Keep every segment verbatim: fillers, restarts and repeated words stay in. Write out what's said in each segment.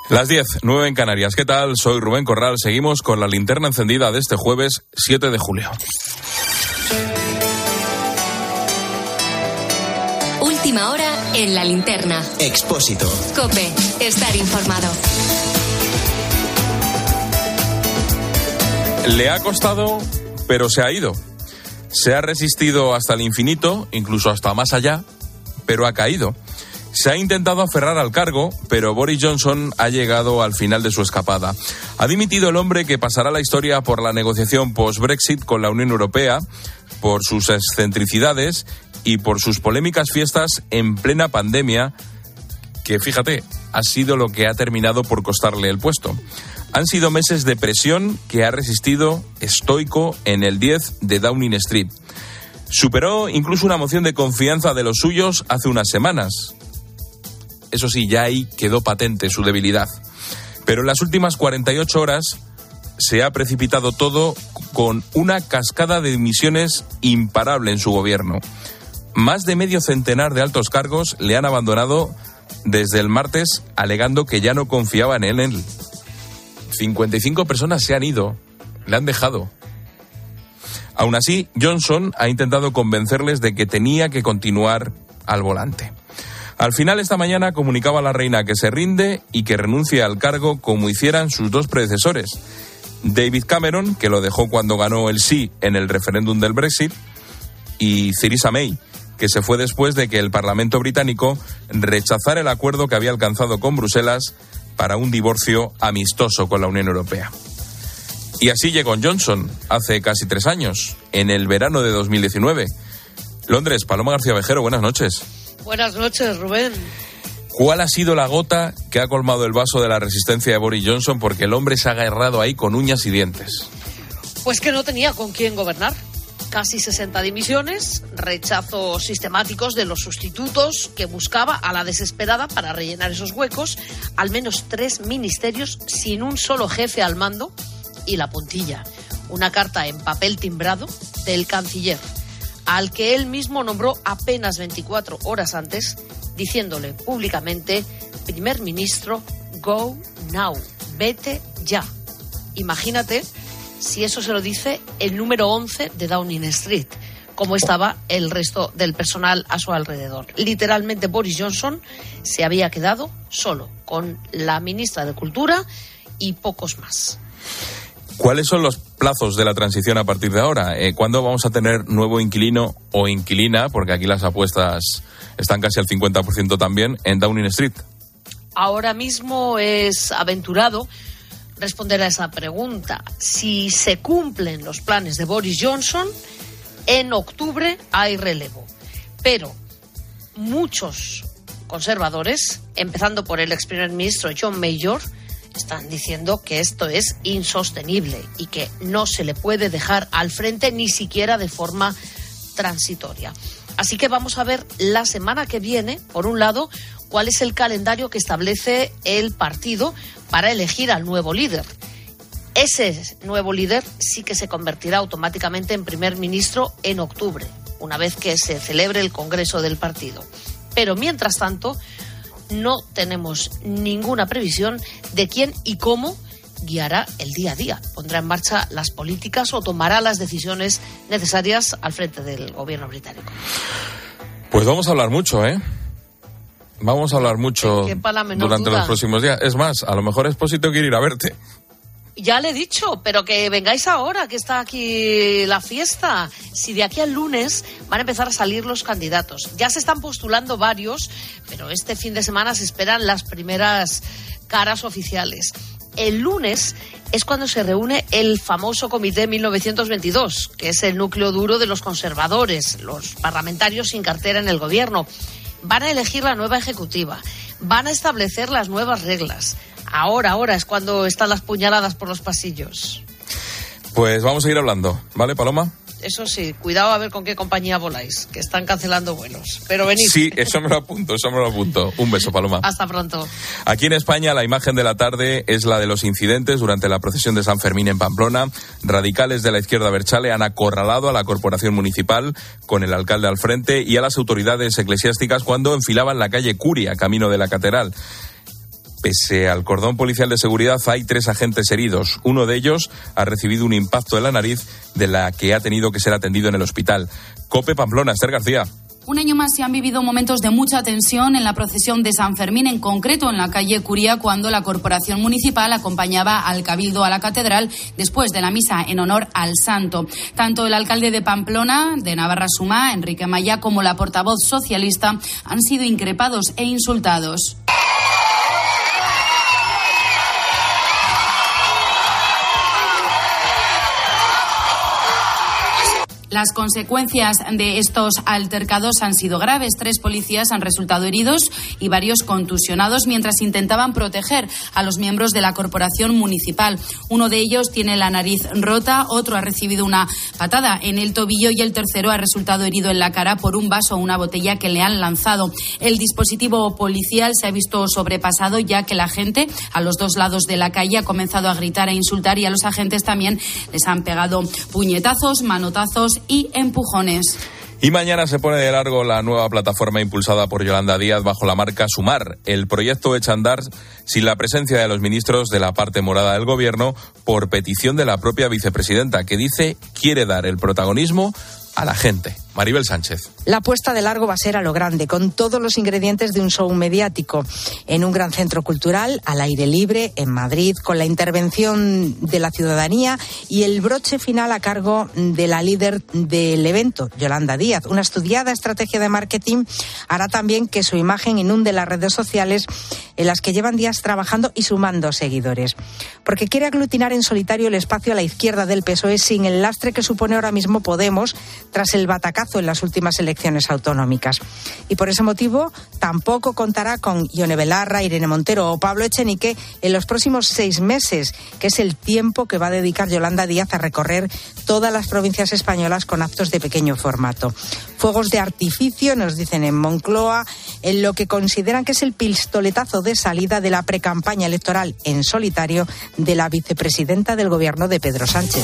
Las diez, nueve en Canarias. ¿Qué tal? Soy Rubén Corral. Seguimos con la linterna encendida de este jueves siete de julio. Última hora en la linterna. Expósito. COPE. Estar informado. Le ha costado, pero se ha ido. Se ha resistido hasta el infinito, incluso hasta más allá, pero ha caído. Se ha intentado aferrar al cargo, pero Boris Johnson ha llegado al final de su escapada. Ha dimitido el hombre que pasará la historia por la negociación post-Brexit con la Unión Europea, por sus excentricidades y por sus polémicas fiestas en plena pandemia, que fíjate, ha sido lo que ha terminado por costarle el puesto. Han sido meses de presión que ha resistido estoico en el diez de Downing Street. Superó incluso una moción de confianza de los suyos hace unas semanas. Eso sí, ya ahí quedó patente su debilidad. Pero en las últimas cuarenta y ocho horas se ha precipitado todo con una cascada de dimisiones imparable en su gobierno. Más de medio centenar de altos cargos le han abandonado desde el martes, alegando que ya no confiaban en él. cincuenta y cinco personas se han ido, le han dejado. Aún así, Johnson ha intentado convencerles de que tenía que continuar al volante. Al final, esta mañana comunicaba a la reina que se rinde y que renuncia al cargo como hicieran sus dos predecesores. David Cameron, que lo dejó cuando ganó el sí en el referéndum del Brexit, y Theresa May, que se fue después de que el Parlamento británico rechazara el acuerdo que había alcanzado con Bruselas para un divorcio amistoso con la Unión Europea. Y así llegó Johnson hace casi tres años, en el verano de dos mil diecinueve. Londres, Paloma García Vejero, buenas noches. Buenas noches, Rubén. ¿Cuál ha sido la gota que ha colmado el vaso de la resistencia de Boris Johnson? Porque el hombre se ha agarrado ahí con uñas y dientes. Pues que no tenía con quién gobernar. Casi sesenta dimisiones, rechazos sistemáticos de los sustitutos que buscaba a la desesperada para rellenar esos huecos, al menos tres ministerios sin un solo jefe al mando y la puntilla. Una carta en papel timbrado del canciller, al que él mismo nombró apenas veinticuatro horas antes, diciéndole públicamente: primer ministro, go now, vete ya. Imagínate si eso se lo dice el número once de Downing Street, cómo estaba el resto del personal a su alrededor. Literalmente Boris Johnson se había quedado solo, con la ministra de Cultura y pocos más. ¿Cuáles son los plazos de la transición a partir de ahora? Eh, ¿Cuándo vamos a tener nuevo inquilino o inquilina? Porque aquí las apuestas están casi al cincuenta por ciento también en Downing Street. Ahora mismo es aventurado responder a esa pregunta. Si se cumplen los planes de Boris Johnson, en octubre hay relevo. Pero muchos conservadores, empezando por el ex primer ministro John Major, están diciendo que esto es insostenible y que no se le puede dejar al frente ni siquiera de forma transitoria. Así que vamos a ver la semana que viene, por un lado, cuál es el calendario que establece el partido para elegir al nuevo líder. Ese nuevo líder sí que se convertirá automáticamente en primer ministro en octubre, una vez que se celebre el congreso del partido. Pero mientras tanto, no tenemos ninguna previsión de quién y cómo guiará el día a día. Pondrá en marcha las políticas o tomará las decisiones necesarias al frente del gobierno británico. Pues vamos a hablar mucho, ¿eh? Vamos a hablar mucho durante duda. los próximos días. Es más, a lo mejor Expósito quiere ir a verte. Ya le he dicho, pero que vengáis ahora, que está aquí la fiesta. Si de aquí al lunes van a empezar a salir los candidatos. Ya se están postulando varios, pero este fin de semana se esperan las primeras caras oficiales. El lunes es cuando se reúne el famoso Comité mil novecientos veintidós, que es el núcleo duro de los conservadores, los parlamentarios sin cartera en el gobierno. Van a elegir la nueva ejecutiva, van a establecer las nuevas reglas. Ahora, ahora es cuando están las puñaladas por los pasillos. Pues vamos a ir hablando, ¿vale, Paloma? Eso sí, cuidado a ver con qué compañía voláis, que están cancelando vuelos. Pero venid. Sí, eso me lo apunto, eso me lo apunto. Un beso, Paloma. Hasta pronto. Aquí en España la imagen de la tarde es la de los incidentes durante la procesión de San Fermín en Pamplona. Radicales de la izquierda abertzale han acorralado a la corporación municipal con el alcalde al frente y a las autoridades eclesiásticas cuando enfilaban la calle Curia, camino de la catedral. Pese al cordón policial de seguridad, hay tres agentes heridos. Uno de ellos ha recibido un impacto en la nariz, de la que ha tenido que ser atendido en el hospital. COPE Pamplona, Esther García. Un año más se han vivido momentos de mucha tensión en la procesión de San Fermín, en concreto en la calle Curía, cuando la Corporación Municipal acompañaba al Cabildo a la Catedral después de la misa en honor al santo. Tanto el alcalde de Pamplona, de Navarra Suma, Enrique Maya, como la portavoz socialista han sido increpados e insultados. Las consecuencias de estos altercados han sido graves. Tres policías han resultado heridos y varios contusionados mientras intentaban proteger a los miembros de la corporación municipal. Uno de ellos tiene la nariz rota, otro ha recibido una patada en el tobillo y el tercero ha resultado herido en la cara por un vaso o una botella que le han lanzado. El dispositivo policial se ha visto sobrepasado, ya que la gente a los dos lados de la calle ha comenzado a gritar e insultar, y a los agentes también les han pegado puñetazos, manotazos y empujones. Y mañana se pone de largo la nueva plataforma impulsada por Yolanda Díaz bajo la marca Sumar. El proyecto echa a andar sin la presencia de los ministros de la parte morada del gobierno, por petición de la propia vicepresidenta, que dice quiere dar el protagonismo a la gente. Maribel Sánchez. La puesta de largo va a ser a lo grande, con todos los ingredientes de un show mediático, en un gran centro cultural, al aire libre, en Madrid, con la intervención de la ciudadanía y el broche final a cargo de la líder del evento, Yolanda Díaz. Una estudiada estrategia de marketing hará también que su imagen inunde las redes sociales, en las que llevan días trabajando y sumando seguidores. Porque quiere aglutinar en solitario el espacio a la izquierda del P S O E, sin el lastre que supone ahora mismo Podemos tras el batacazo en las últimas elecciones autonómicas. Y por ese motivo tampoco contará con Ione Belarra, Irene Montero o Pablo Echenique en los próximos seis meses, que es el tiempo que va a dedicar Yolanda Díaz a recorrer todas las provincias españolas con actos de pequeño formato. Fuegos de artificio, nos dicen en Moncloa, en lo que consideran que es el pistoletazo de salida de la precampaña electoral en solitario de la vicepresidenta del gobierno de Pedro Sánchez.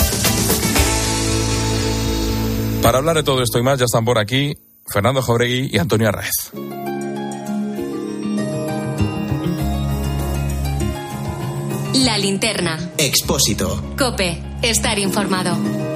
Para hablar de todo esto y más ya están por aquí Fernando Jauregui y Antonio Arraez. La linterna. Expósito. COPE. Estar informado.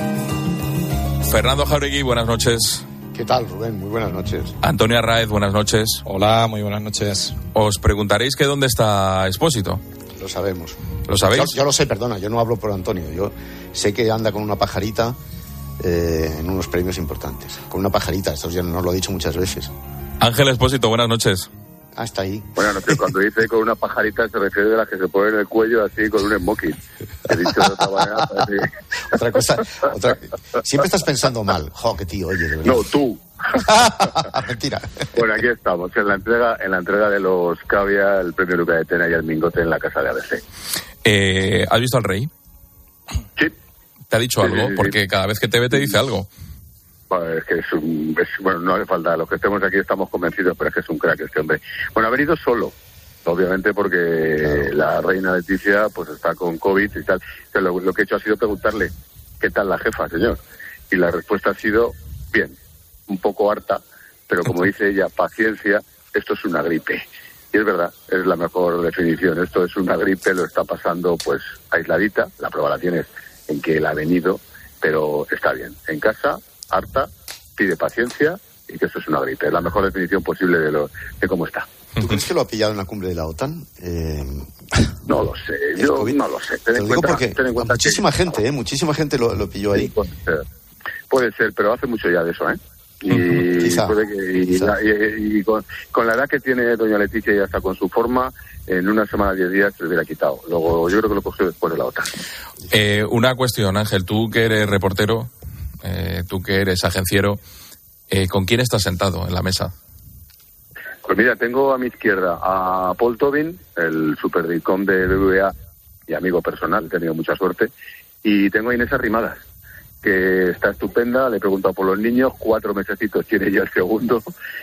Fernando Jauregui, buenas noches. ¿Qué tal, Rubén? Muy buenas noches. Antonio Arraez, buenas noches. Hola, muy buenas noches. Os preguntaréis que dónde está Expósito. Lo sabemos. ¿Lo sabéis? Yo, yo lo sé, perdona, yo no hablo por Antonio. Yo sé que anda con una pajarita eh, en unos premios importantes. Con una pajarita, esto ya nos lo he dicho muchas veces. Ángel Expósito, buenas noches. Ah, está ahí. Buenas noches. Cuando dice con una pajarita se refiere de las que se pone en el cuello así con un smoking. He dicho de otra manera. Así. Otra cosa, otra... siempre estás pensando mal. Jo, qué tío, oye, de verdad. No, tú. Mentira. Bueno, aquí estamos, en la entrega en la entrega de los Cavia, el premio Luca de Tena y el Mingote en la casa de A B C. Eh, ¿Has visto al rey? Sí. ¿Te ha dicho sí, algo? Sí, sí, Porque sí. cada vez que te ve te dice algo. Bueno, es que es un... Es, bueno, no hace falta. Los que estemos aquí estamos convencidos, pero es que es un crack este hombre. Bueno, ha venido solo, obviamente, porque claro, la reina Leticia pues está con COVID y tal. Pero lo, lo que he hecho ha sido preguntarle, ¿qué tal la jefa, señor? Y la respuesta ha sido, bien, un poco harta, pero como dice ella, paciencia, esto es una gripe. Y es verdad, es la mejor definición. Esto es una gripe, lo está pasando pues aisladita, la prueba la tienes en que él ha venido, pero está bien. En casa, harta, pide paciencia y que esto es una gripe. Es la mejor definición posible de, lo, de cómo está. ¿Tú crees que lo ha pillado en la cumbre de la OTAN? Eh... No lo sé, yo COVID? no lo sé. Ten Te en lo digo cuenta, porque ten en cuenta muchísima que... gente, ¿eh? Muchísima gente lo, lo pilló ahí. Sí, puede ser. Puede ser, pero hace mucho ya de eso, ¿eh? Y, quizá, puede que, y, quizá. y, y con, con la edad que tiene doña Leticia y hasta con su forma, en una semana, diez días se lo hubiera quitado. Luego yo creo que lo cogió después de la OTAN. Eh, una cuestión, Ángel, tú que eres reportero, eh, tú que eres agenciero, eh, ¿con quién estás sentado en la mesa? Pues mira, tengo a mi izquierda a Paul Tobin, el superdicom de B B V A y amigo personal, he tenido mucha suerte, y tengo a Inés Arrimadas, que está estupenda, le he preguntado por los niños, cuatro mesecitos tiene ya el segundo,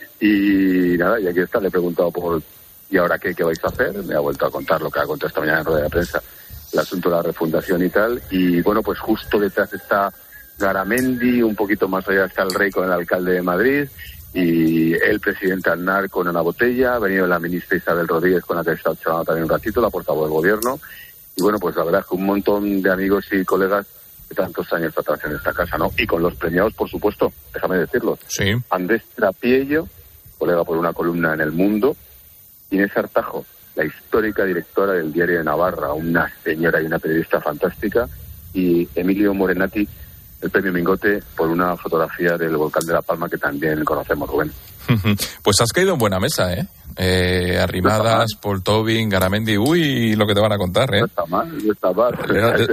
y nada, y aquí está, le he preguntado por, ¿y ahora qué, qué vais a hacer? Me ha vuelto a contar lo que ha contado esta mañana en rueda de prensa, el asunto de la refundación y tal, y bueno, pues justo detrás está Garamendi, un poquito más allá está el Rey con el alcalde de Madrid, y el presidente Aznar con una botella, ha venido la ministra Isabel Rodríguez, con la que he estado charlando también un ratito, la portavoz del gobierno, y bueno, pues la verdad es que un montón de amigos y colegas de tantos años atrás en esta casa, ¿no? Y con los premiados, por supuesto, déjame decirlo. Sí. Andrés Trapiello, colega por una columna en El Mundo, Inés Artajo, la histórica directora del Diario de Navarra, una señora y una periodista fantástica, y Emilio Morenati, el premio Mingote, por una fotografía del volcán de La Palma que también conocemos, Rubén. Pues has caído en buena mesa, ¿eh? eh Arrimadas, no Paul Tobin, Garamendi, uy, lo que te van a contar, ¿eh? No está mal, no está mal.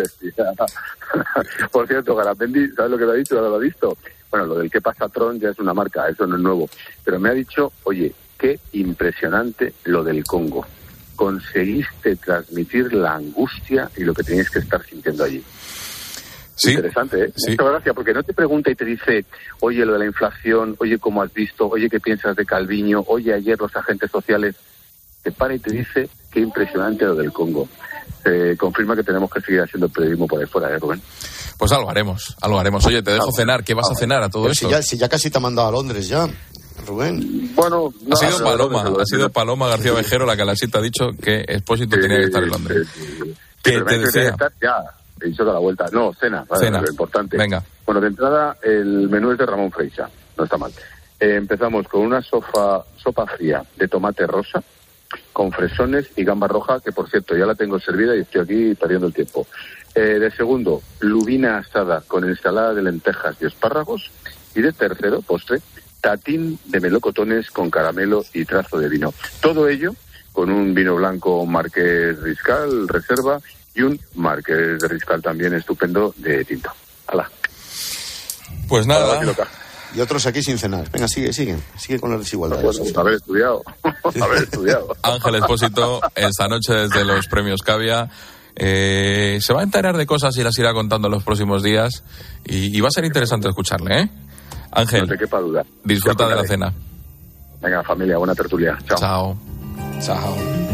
Por cierto, Garamendi, ¿sabes lo que le ha dicho? ¿Lo ha visto? Bueno, lo del qué pasa Tron ya es una marca, eso no es nuevo. Pero me ha dicho, oye, qué impresionante lo del Congo. Conseguiste transmitir la angustia y lo que tenías que estar sintiendo allí. Sí, interesante, ¿eh? Sí. Muchas gracias, porque no te pregunta y te dice, oye, lo de la inflación, oye, ¿cómo has visto? Oye, ¿qué piensas de Calviño? Oye, ayer los agentes sociales. Te para y te dice, qué impresionante lo del Congo. Se confirma que tenemos que seguir haciendo periodismo por ahí fuera, ¿eh, Rubén? Pues algo haremos, algo haremos. Oye, te dejo cenar. ¿Qué vas a cenar a todo Pero esto? Si ya, si ya casi te ha mandado a Londres ya, Rubén. Bueno, no, ha sido Paloma, ha sido Paloma García Vejero la que a la cita ha dicho que Expósito sí, tenía que estar en Londres. Sí, sí. Que sí, te desea. Estar ya. He dicho que a la vuelta. No, cena, vale, cena. Lo importante. Venga. Bueno, de entrada, el menú es de Ramón Freixa, no está mal. Eh, empezamos con una sopa, sopa fría de tomate rosa, con fresones y gamba roja, que por cierto ya la tengo servida y estoy aquí perdiendo el tiempo. Eh, de segundo, lubina asada con ensalada de lentejas y espárragos. Y de tercero, postre, tatín de melocotones con caramelo y trazo de vino. Todo ello con un vino blanco Marqués Riscal, reserva, y un Marqués de Riscal también estupendo de tinto. ¡Hala! Pues nada. Y otros aquí sin cenar. Venga, sigue, sigue. Sigue con las desigualdades. Bueno, haber estudiado. haber estudiado. Ángel Expósito, esta noche desde los premios Cavia. Eh, se va a enterar de cosas y las irá contando en los próximos días. Y, y va a ser interesante escucharle, ¿eh? Ángel, no te quepa duda. Disfruta de la cena. Venga, familia, buena tertulia. Chao. Chao. Chao.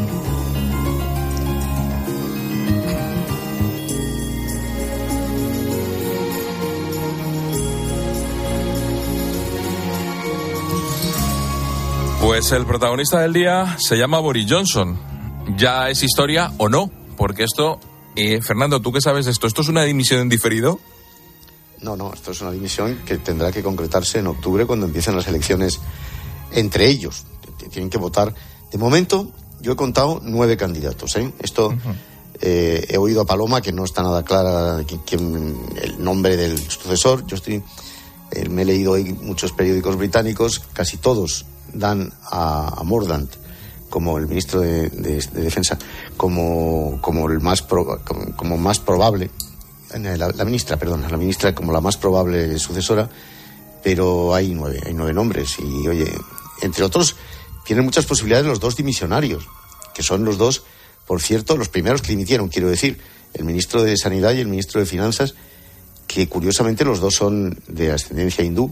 Pues el protagonista del día se llama Boris Johnson. ¿Ya es historia o no? Porque esto, eh, Fernando, ¿tú qué sabes de esto? ¿Esto es una dimisión en diferido? No, no, esto es una dimisión que tendrá que concretarse en octubre cuando empiecen las elecciones entre ellos. Tienen que votar. De momento, yo he contado nueve candidatos, ¿eh? Esto, uh-huh. eh, he oído a Paloma que no está nada clara quién, el nombre del sucesor. Yo estoy, eh, me he leído hoy muchos periódicos británicos, casi todos dan a, a Mordaunt como el ministro de, de, de Defensa como, como el más pro, como, como más probable, la, la ministra, perdón, la ministra como la más probable sucesora, pero hay nueve, hay nueve nombres y oye, entre otros tienen muchas posibilidades los dos dimisionarios, que son los dos, por cierto, los primeros que dimitieron, quiero decir, el ministro de Sanidad y el ministro de Finanzas, que curiosamente los dos son de ascendencia hindú.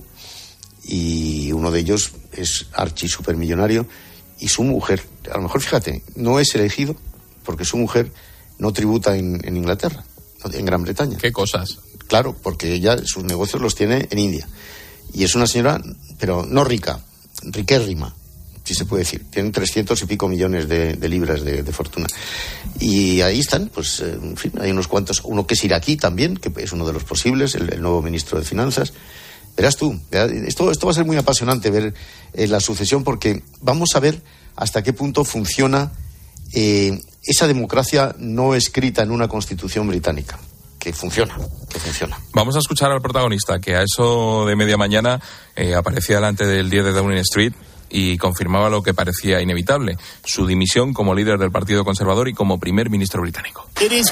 Y uno de ellos es archi supermillonario y su mujer, a lo mejor fíjate, no es elegido porque su mujer no tributa en, en Inglaterra, en Gran Bretaña. ¿Qué cosas? Claro, porque ella sus negocios los tiene en India y es una señora, pero no rica, riquérrima, si se puede decir. Tienen trescientos y pico millones de, de libras de, de fortuna. Y ahí están, pues, eh, en fin, hay unos cuantos, uno que es iraquí también, que es uno de los posibles, el, el nuevo ministro de Finanzas. Verás tú, esto, esto va a ser muy apasionante ver eh, la sucesión porque vamos a ver hasta qué punto funciona eh, esa democracia no escrita en una constitución británica. Que funciona, que funciona. Vamos a escuchar al protagonista que a eso de media mañana eh, aparecía delante del diez de Downing Street y confirmaba lo que parecía inevitable, su dimisión como líder del Partido Conservador y como primer ministro británico.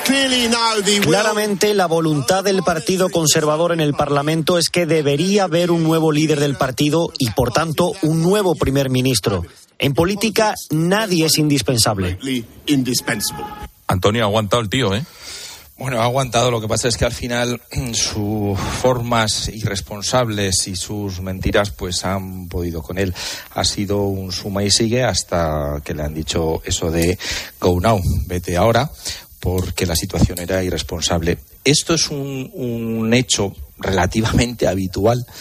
Claramente la voluntad del Partido Conservador en el Parlamento es que debería haber un nuevo líder del partido y, por tanto, un nuevo primer ministro. En política nadie es indispensable. Antonio ha aguantado el tío, ¿eh? Bueno, ha aguantado. Lo que pasa es que al final sus formas irresponsables y sus mentiras pues han podido con él. Ha sido un suma y sigue hasta que le han dicho eso de go now, vete ahora, porque la situación era irresponsable. Esto es un, un hecho relativamente habitual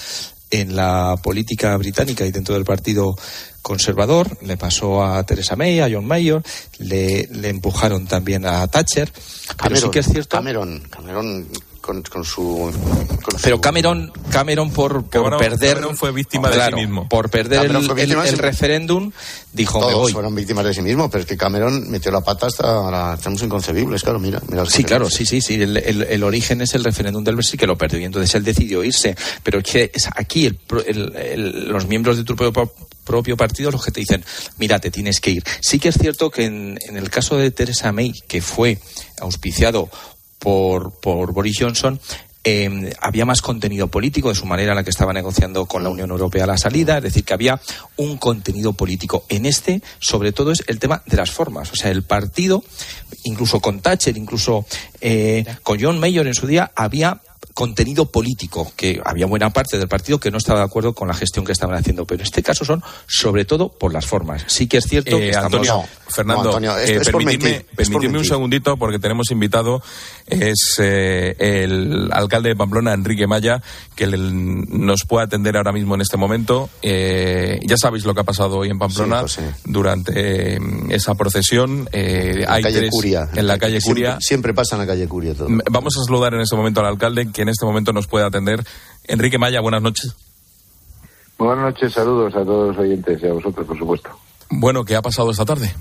en la política británica y dentro del Partido Conservador. Le pasó a Theresa May, a John Major, le, le empujaron también a Thatcher. Pero Cameron, sí que es cierto. Cameron, Cameron con, con su. Con pero su... Cameron, Cameron por, por Cameron, perder. Cameron fue víctima claro, de sí mismo. Por perder el, el, el referéndum, dijo: Todos me voy. fueron víctimas de sí mismo, pero es que Cameron metió la pata hasta la, estamos inconcebibles, claro, mira. mira sí, claro, sí, sí, sí. El, el, el origen es el referéndum del Brexit que lo perdió y entonces él decidió irse. Pero que es aquí el, el, el, los miembros de tu propio, propio partido los que te dicen: mira, te tienes que ir. Sí que es cierto que en, en el caso de Theresa May, que fue auspiciado por, por Boris Johnson, Eh, había más contenido político de su manera en la que estaba negociando con la Unión Europea la salida, es decir, que había un contenido político. En este, sobre todo, es el tema de las formas. O sea, el partido, incluso con Thatcher, incluso eh, con John Major en su día, había contenido político, que había buena parte del partido que no estaba de acuerdo con la gestión que estaban haciendo, pero en este caso son sobre todo por las formas. Sí que es cierto eh, que estamos... Antonio, Fernando, no, Antonio, es, eh, es permitidme, permitidme un segundito porque tenemos invitado, es eh, el alcalde de Pamplona, Enrique Maya, que le, nos puede atender ahora mismo en este momento. Eh, ya sabéis lo que ha pasado hoy en Pamplona, sí, pues sí. durante eh, esa procesión. Eh, en, hay la calle tres, Curia. en la calle siempre, Curia. Siempre pasa en la calle Curia todo. Vamos a saludar en este momento al alcalde, que en este momento nos puede atender. Enrique Maya, buenas noches. Buenas noches, saludos a todos los oyentes y a vosotros, por supuesto. Bueno, ¿qué ha pasado esta tarde?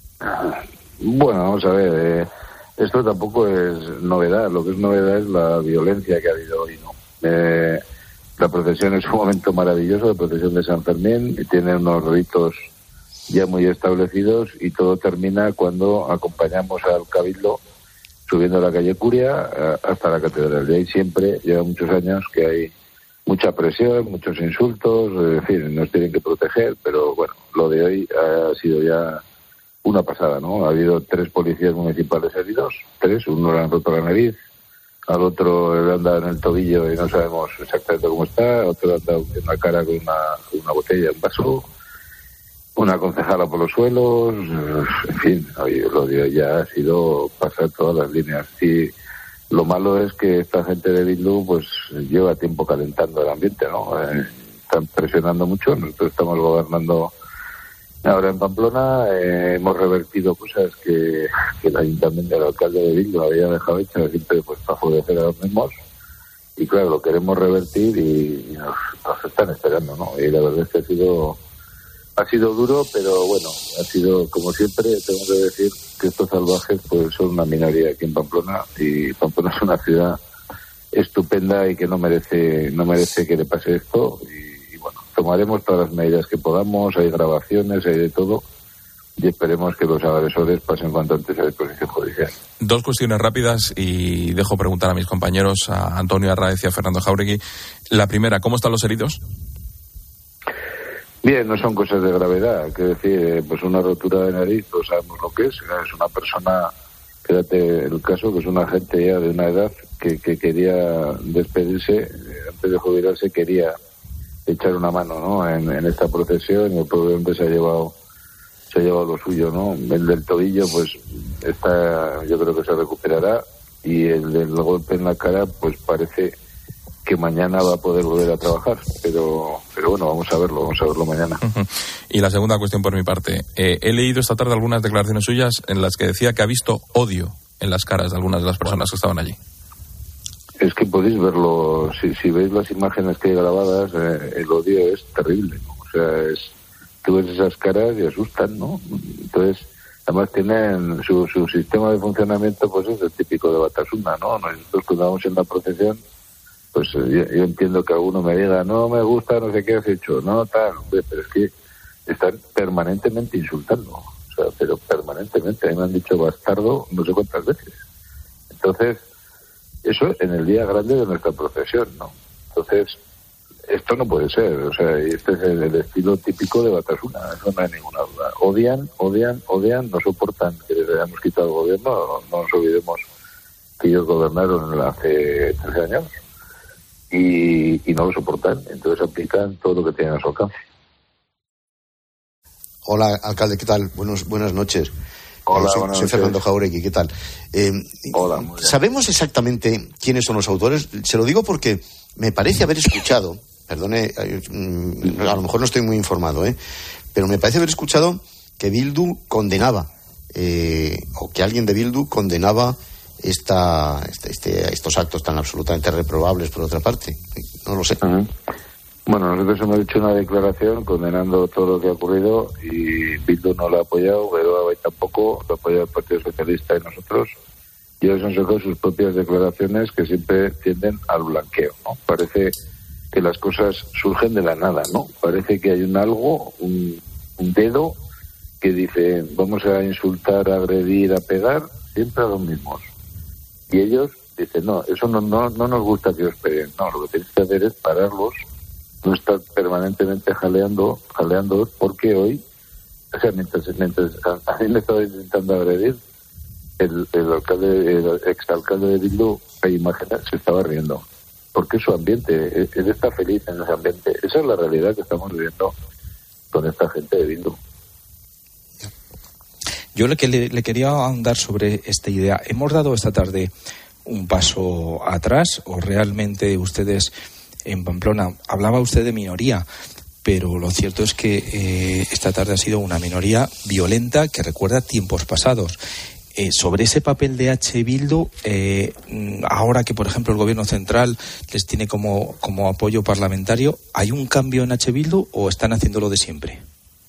Bueno, vamos a ver, eh, esto tampoco es novedad, lo que es novedad es la violencia que ha habido hoy, ¿no? Eh, la procesión es un momento maravilloso, la procesión de San Fermín, y tiene unos ritos ya muy establecidos y todo termina cuando acompañamos al Cabildo subiendo la calle Curia hasta la catedral. Y ahí siempre, lleva muchos años, que hay mucha presión, muchos insultos, en fin, nos tienen que proteger, pero bueno, lo de hoy ha sido ya una pasada, ¿no? Ha habido tres policías municipales heridos, tres, uno le han roto la nariz, al otro le han dado en el tobillo y no sabemos exactamente cómo está, otro le han dado en la cara con una, con una botella, un vaso, una concejala por los suelos, en fin, lo de hoy ya ha sido pasar todas las líneas. Y lo malo es que esta gente de Bildu pues lleva tiempo calentando el ambiente, ¿no? Eh, están presionando mucho, nosotros estamos gobernando ahora en Pamplona, eh, hemos revertido cosas que, que el ayuntamiento, el alcalde de Bildu había dejado hechas siempre pues para favorecer a los mismos, y claro, lo queremos revertir y, y nos, nos están esperando, ¿no? Y la verdad es que ha sido ha sido duro, pero bueno, ha sido, como siempre, tengo que decir que estos salvajes pues son una minoría aquí en Pamplona, y Pamplona es una ciudad estupenda y que no merece no merece que le pase esto, y, y bueno, tomaremos todas las medidas que podamos, hay grabaciones, hay de todo, y esperemos que los agresores pasen cuanto antes a disposición judicial. Dos cuestiones rápidas y dejo preguntar a mis compañeros, a Antonio Arraez y a Fernando Jáuregui. La primera, ¿cómo están los heridos? Bien, no son cosas de gravedad, que decir, pues una rotura de nariz, pues sabemos lo que es, es una persona, fíjate el caso, que es una gente ya de una edad que, que quería despedirse, antes de jubilarse quería echar una mano, ¿no?, en, en esta procesión, y el pobre hombre se ha llevado, se ha llevado lo suyo, ¿no? El del tobillo, pues está, yo creo que se recuperará, y el del golpe en la cara, pues parece que mañana va a poder volver a trabajar, pero pero bueno, vamos a verlo, vamos a verlo mañana. Uh-huh. Y la segunda cuestión por mi parte, eh, he leído esta tarde algunas declaraciones suyas en las que decía que ha visto odio en las caras de algunas de las personas que estaban allí. Es que podéis verlo, si, si veis las imágenes que hay grabadas, eh, el odio es terrible, ¿no? O sea, es, tú ves esas caras y asustan, ¿no? Entonces, además tienen su, su sistema de funcionamiento, pues es el típico de Batasuna, ¿no? Nosotros cuando vamos en la procesión, pues yo, yo entiendo que alguno me diga, no me gusta, no sé qué has hecho, no, tal, hombre, pero es que están permanentemente insultando, o sea, pero permanentemente, a mí me han dicho bastardo no sé cuántas veces. Entonces, eso en el día grande de nuestra procesión, ¿no? Entonces, esto no puede ser, o sea, este es el, el estilo típico de Batasuna, eso no hay ninguna duda. Odian, odian, odian, no soportan que les hayamos quitado el gobierno, no, no nos olvidemos que ellos gobernaron hace trece años, Y, y no lo soportan, entonces aplican todo lo que tienen a su alcance. Hola, alcalde, ¿qué tal? Buenos, buenas noches. Hola, soy, buenas soy noches. Fernando Jáuregui, ¿qué tal? Eh, Hola, muy bien. ¿Sabemos exactamente quiénes son los autores? Se lo digo porque me parece haber escuchado perdone, a lo mejor no estoy muy informado, ¿eh? pero me parece haber escuchado que Bildu condenaba, eh, o que alguien de Bildu condenaba esta, este, este, estos actos tan absolutamente reprobables, por otra parte. No lo sé. Uh-huh. Bueno, nosotros hemos hecho una declaración condenando todo lo que ha ocurrido y Bildu no lo ha apoyado, pero tampoco lo ha apoyado el Partido Socialista y nosotros. Y ellos han sacado sus propias declaraciones que siempre tienden al blanqueo, ¿no? Parece que las cosas surgen de la nada, ¿no? Parece que hay un algo, un, un dedo que dice vamos a insultar, a agredir, a pegar, siempre a los mismos. Y ellos dicen, no, eso no, no, no nos gusta que os peguen. No, lo que tenéis que hacer es pararlos, no estar permanentemente jaleando, jaleándolos, porque hoy, o sea, mientras, mientras a, a mí me estaba intentando agredir, el, el alcalde, el exalcalde de Bildu, hay imágenes, se estaba riendo. Porque es su ambiente, él, él está feliz en ese ambiente. Esa es la realidad que estamos viviendo con esta gente de Bildu. Yo le, le, le quería ahondar sobre esta idea. ¿Hemos dado esta tarde un paso atrás o realmente ustedes en Pamplona, hablaba usted de minoría, pero lo cierto es que eh, esta tarde ha sido una minoría violenta que recuerda tiempos pasados? Eh, sobre ese papel de H. Bildu, eh, ahora que, por ejemplo, el Gobierno Central les tiene como, como apoyo parlamentario, ¿hay un cambio en H. Bildu o están haciendo lo de siempre?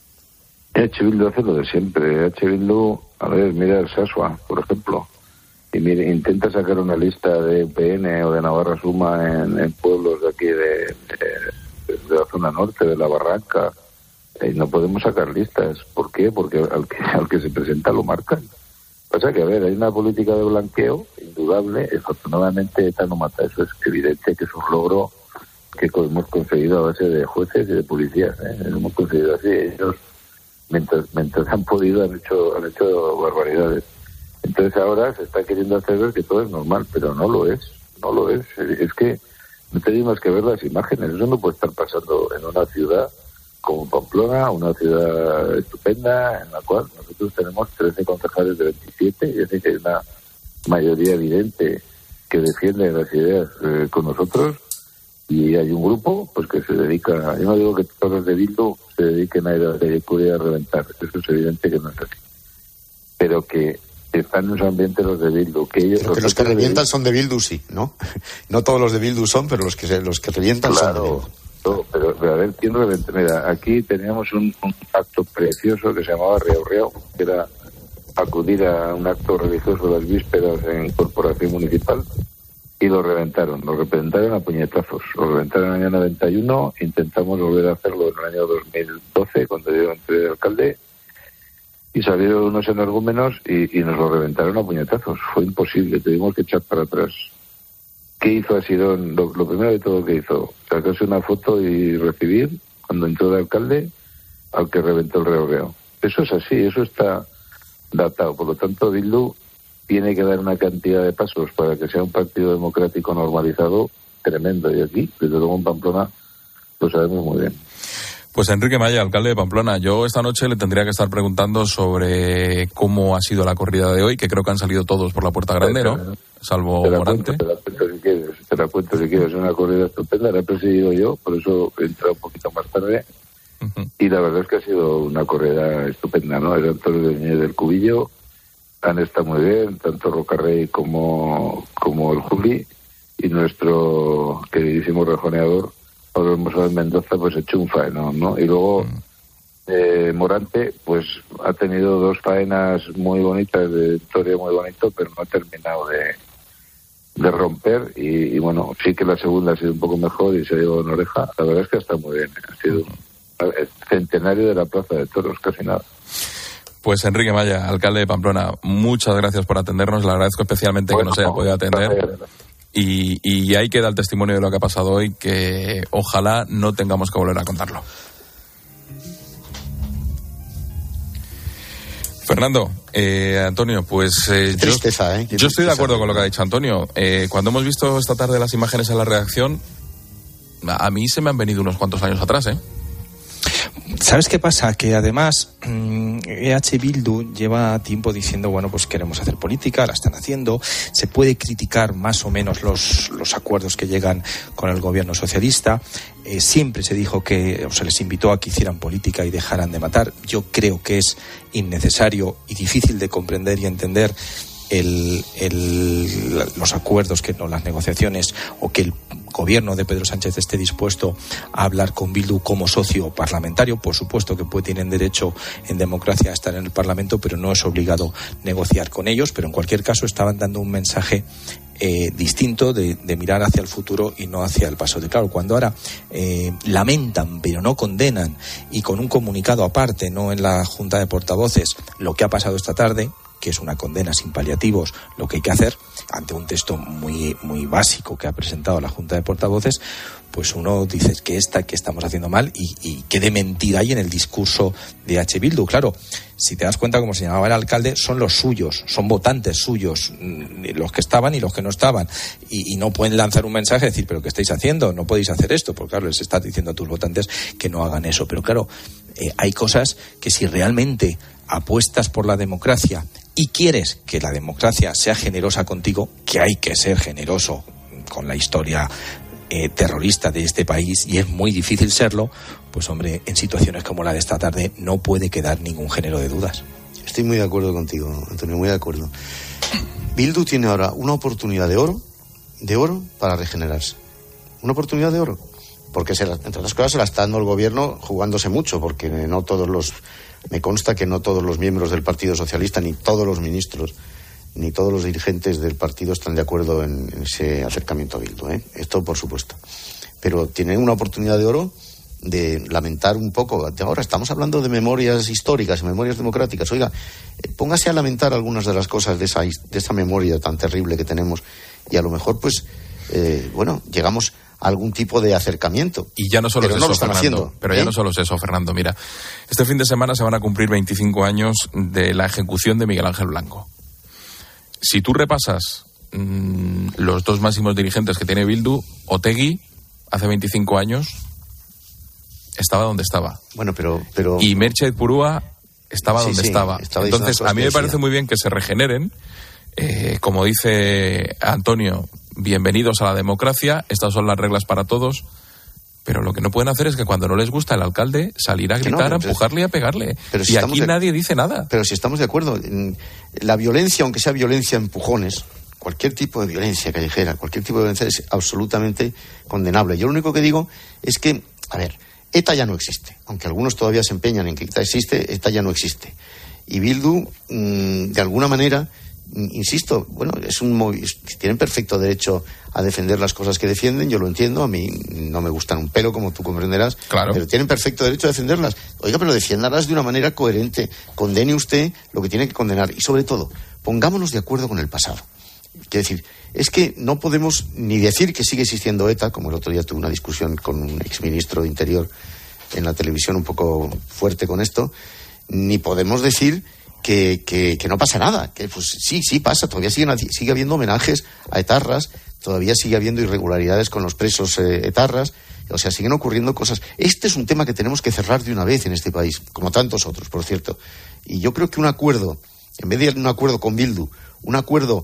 H. Bildu hace lo de siempre. H. Bildu, a ver, mira el Sasua, por ejemplo, y mire, intenta sacar una lista de U P N o de Navarra Suma en, en pueblos de aquí de, de, de la zona norte, de la Barranca, y no podemos sacar listas. ¿Por qué? Porque al que, al que se presenta lo marcan. Pasa que, a ver, hay una política de blanqueo indudable, afortunadamente ETA no mata, eso es evidente que es un logro que hemos conseguido a base de jueces y de policías, ¿eh? Hemos conseguido así, ellos mientras mientras han podido han hecho han hecho barbaridades. Entonces ahora se está queriendo hacer ver que todo es normal, pero no lo es, no lo es. Es que no tenemos que ver las imágenes, eso no puede estar pasando en una ciudad como Pamplona, una ciudad estupenda en la cual nosotros tenemos trece concejales de veintisiete, y así que hay una mayoría evidente que defiende las ideas eh, con nosotros, y hay un grupo pues que se dedica, yo no digo que todos los de Bildu se dediquen a ir a la calle Curia a reventar, eso es evidente que no es así, pero que están en su ambiente los de Bildu, que ellos pero que los que revientan son de Bildu, sí, ¿no? No todos los de Bildu son, pero los que se, los que revientan claro, son de Bildu. No, pero, pero a ver, ¿quién reventa? Mira, aquí teníamos un, un acto precioso que se llamaba Riau Riau, que era acudir a un acto religioso de las vísperas en Corporación Municipal, y lo reventaron, lo reventaron a puñetazos, lo reventaron en el año noventa y uno, intentamos volver a hacerlo en el año dos mil doce, cuando yo entré de alcalde, y salieron unos energúmenos y, y nos lo reventaron a puñetazos, fue imposible, tuvimos que echar para atrás. ¿Qué hizo Asirón? Lo, lo primero de todo que hizo, sacarse una foto y recibir, cuando entró de alcalde, al que reventó el Riau Riau. Eso es así, eso está datado. Por lo tanto, Bildu tiene que dar una cantidad de pasos para que sea un partido democrático normalizado tremendo. Y aquí, desde luego en Pamplona, lo sabemos muy bien. Pues Enrique Maya, alcalde de Pamplona, yo esta noche le tendría que estar preguntando sobre cómo ha sido la corrida de hoy, que creo que han salido todos por la Puerta Grande, ¿no? Salvo te la Morante. Cuento, te la cuento si quieres, te la cuento si quieres, es una corrida estupenda, la he presidido yo, por eso he entrado un poquito más tarde, uh-huh. Y la verdad es que ha sido una corrida estupenda, ¿no? El Antonio de Núñez del Cubillo han estado muy bien, tanto Rocarrey como, como el Juli, y nuestro queridísimo rejoneador Pablo Hermoso de Mendoza pues hecho un faenón, ¿no? Y luego eh, Morante pues ha tenido dos faenas muy bonitas, de historia muy bonito, pero no ha terminado de, de romper, y, y bueno, sí que la segunda ha sido un poco mejor y se ha llevado en oreja. La verdad es que está muy bien, ha sido el centenario de la Plaza de Toros, casi nada. Pues Enrique Maya, alcalde de Pamplona, muchas gracias por atendernos, le agradezco especialmente bueno, que nos haya podido atender. Y, y ahí queda el testimonio de lo que ha pasado hoy, que ojalá no tengamos que volver a contarlo. Fernando, eh, Antonio, pues eh, tristeza, yo, ¿eh? yo estoy de acuerdo con lo que ha dicho Antonio. Eh, cuando hemos visto esta tarde las imágenes en la redacción, a mí se me han venido unos cuantos años atrás, ¿eh? ¿Sabes qué pasa? Que además E H Bildu lleva tiempo diciendo, bueno, pues queremos hacer política, la están haciendo, se puede criticar más o menos los, los acuerdos que llegan con el gobierno socialista, eh, siempre se dijo que, o se les invitó a que hicieran política y dejaran de matar. Yo creo que es innecesario y difícil de comprender y entender El, el, los acuerdos, que no las negociaciones, o que el gobierno de Pedro Sánchez esté dispuesto a hablar con Bildu como socio parlamentario. Por supuesto que pues, tienen derecho en democracia a estar en el Parlamento, pero no es obligado negociar con ellos. Pero en cualquier caso estaban dando un mensaje eh, distinto de, de mirar hacia el futuro y no hacia el pasado. Claro, cuando ahora eh, lamentan pero no condenan, y con un comunicado aparte, no en la Junta de Portavoces, lo que ha pasado esta tarde, que es una condena sin paliativos, lo que hay que hacer ante un texto muy muy básico que ha presentado la Junta de Portavoces, pues uno dice que esta que estamos haciendo mal, y, y qué de mentira hay en el discurso de H. Bildu. Claro, si te das cuenta, como se llamaba el alcalde, son los suyos, son votantes suyos, los que estaban y los que no estaban, y, y no pueden lanzar un mensaje y decir, pero ¿qué estáis haciendo? No podéis hacer esto, porque claro, les estás diciendo a tus votantes que no hagan eso. Pero claro, eh, hay cosas que si realmente apuestas por la democracia y quieres que la democracia sea generosa contigo, que hay que ser generoso con la historia eh, terrorista de este país, y es muy difícil serlo, pues hombre, en situaciones como la de esta tarde no puede quedar ningún género de dudas. Estoy muy de acuerdo contigo, Antonio, muy de acuerdo. Bildu tiene ahora una oportunidad de oro, de oro para regenerarse. Una oportunidad de oro. Porque, se la, entre otras cosas, se la está dando el gobierno jugándose mucho, porque no todos los... Me consta que no todos los miembros del Partido Socialista, ni todos los ministros, ni todos los dirigentes del partido están de acuerdo en, en ese acercamiento a Bildu, ¿eh? Esto por supuesto. Pero tiene una oportunidad de oro de lamentar un poco. Ahora estamos hablando de memorias históricas, memorias democráticas. Oiga, eh, póngase a lamentar algunas de las cosas de esa, de esa memoria tan terrible que tenemos, y a lo mejor, pues, eh, bueno, llegamos a algún tipo de acercamiento. Y ya no solo pero es no eso, lo están Fernando. haciendo, Pero ¿eh? ya no solo es eso, Fernando. Mira, este fin de semana se van a cumplir veinticinco años de la ejecución de Miguel Ángel Blanco. Si tú repasas mmm, los dos máximos dirigentes que tiene Bildu, Otegi, hace veinticinco años, estaba donde estaba. Bueno, pero... pero... Y Merche Purúa estaba Sí, donde sí, estaba. estaba Entonces, a mí me decía. parece muy bien que se regeneren. Eh, como dice Antonio, bienvenidos a la democracia, estas son las reglas para todos. Pero lo que no pueden hacer es que cuando no les gusta el alcalde, salir a Que no, gritar, a pero- empujarle y a pegarle. pero si y estamos aquí de- nadie dice nada. Pero si estamos de acuerdo, la violencia, aunque sea violencia a empujones, cualquier tipo de violencia callejera, cualquier tipo de violencia es absolutamente condenable. Yo lo único que digo es que, a ver, ETA ya no existe. Aunque algunos todavía se empeñan en que ETA existe, ETA ya no existe. Y Bildu, mmm, de alguna manera, insisto, bueno, es un movi- tienen perfecto derecho a defender las cosas que defienden, yo lo entiendo, a mí no me gustan un pelo, como tú comprenderás, Claro. pero tienen perfecto derecho a defenderlas. Oiga, pero defiéndalas de una manera coherente, condene usted lo que tiene que condenar, y sobre todo, pongámonos de acuerdo con el pasado. Quiero decir, es que no podemos ni decir que sigue existiendo ETA, como el otro día tuve una discusión con un exministro de Interior en la televisión un poco fuerte con esto, ni podemos decir que, que, que no pasa nada, que pues sí, sí pasa, todavía siguen, sigue habiendo homenajes a etarras, todavía sigue habiendo irregularidades con los presos eh, etarras, o sea, siguen ocurriendo cosas. Este es un tema que tenemos que cerrar de una vez en este país, como tantos otros, por cierto. Y yo creo que un acuerdo, en vez de un acuerdo con Bildu, un acuerdo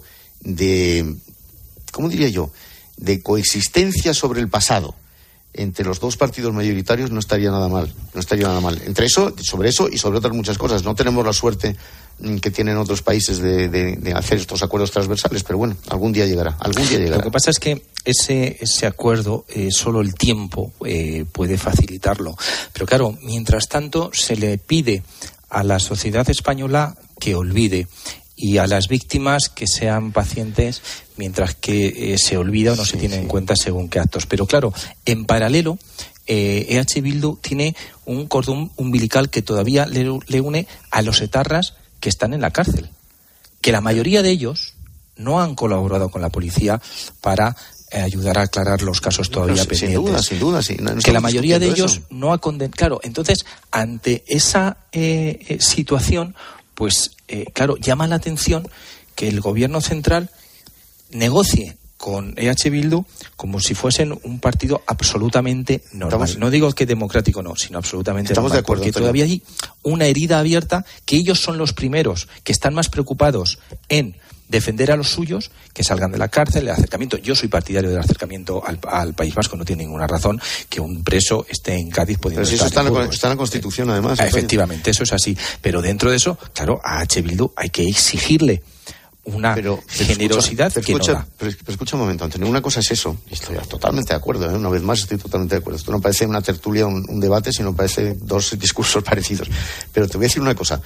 de, ¿cómo diría yo?, de coexistencia sobre el pasado entre los dos partidos mayoritarios no estaría nada mal, no estaría nada mal. Entre eso, sobre eso y sobre otras muchas cosas. No tenemos la suerte mm, que tienen otros países de, de, de hacer estos acuerdos transversales, pero bueno, algún día llegará, algún día llegará. Lo que pasa es que ese, ese acuerdo, eh, solo el tiempo eh, puede facilitarlo. Pero claro, mientras tanto se le pide a la sociedad española que olvide, y a las víctimas que sean pacientes, mientras que eh, se olvida o no Sí, se tiene sí. en cuenta según qué actos. Pero claro, en paralelo, eh, E H Bildu tiene un cordón umbilical que todavía le, le une a los etarras que están en la cárcel, que la mayoría de ellos no han colaborado con la policía para eh, ayudar a aclarar los casos todavía Pero, sin pendientes. duda, sin duda, sí. No, no Que la estamos mayoría de discutiendo ellos eso. no ha condenado. Claro, entonces, ante esa eh, eh, situación, pues, eh, claro, llama la atención que el gobierno central negocie con E H Bildu como si fuesen un partido absolutamente normal. Estamos, no digo que democrático no, sino absolutamente estamos normal. De acuerdo, porque Antonio. Todavía hay una herida abierta que ellos son los primeros que están más preocupados en defender a los suyos, que salgan de la cárcel, el acercamiento. Yo soy partidario del acercamiento al, al País Vasco, no tiene ninguna razón que un preso esté en Cádiz pudiendo Pero si estar eso está en en, la, Burgos. está en la Constitución, además. Ah, efectivamente, eso es así. Pero dentro de eso, claro, a H. Bildu hay que exigirle una pero, pero generosidad escucha, que escucha, no da. Pero, pero escucha un momento, Antonio, una cosa es eso, y estoy totalmente de acuerdo, ¿eh? Una vez más estoy totalmente de acuerdo. Esto no parece una tertulia, un, un debate, sino parece dos discursos parecidos. Pero te voy a decir una cosa.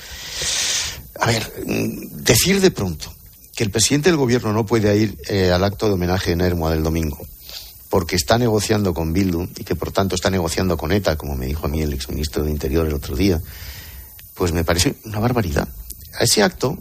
A ver, decir de pronto que el presidente del gobierno no puede ir eh, al acto de homenaje en Ermua del domingo porque está negociando con Bildu y que por tanto está negociando con ETA, como me dijo a mí el exministro de Interior el otro día, pues me parece una barbaridad. A ese acto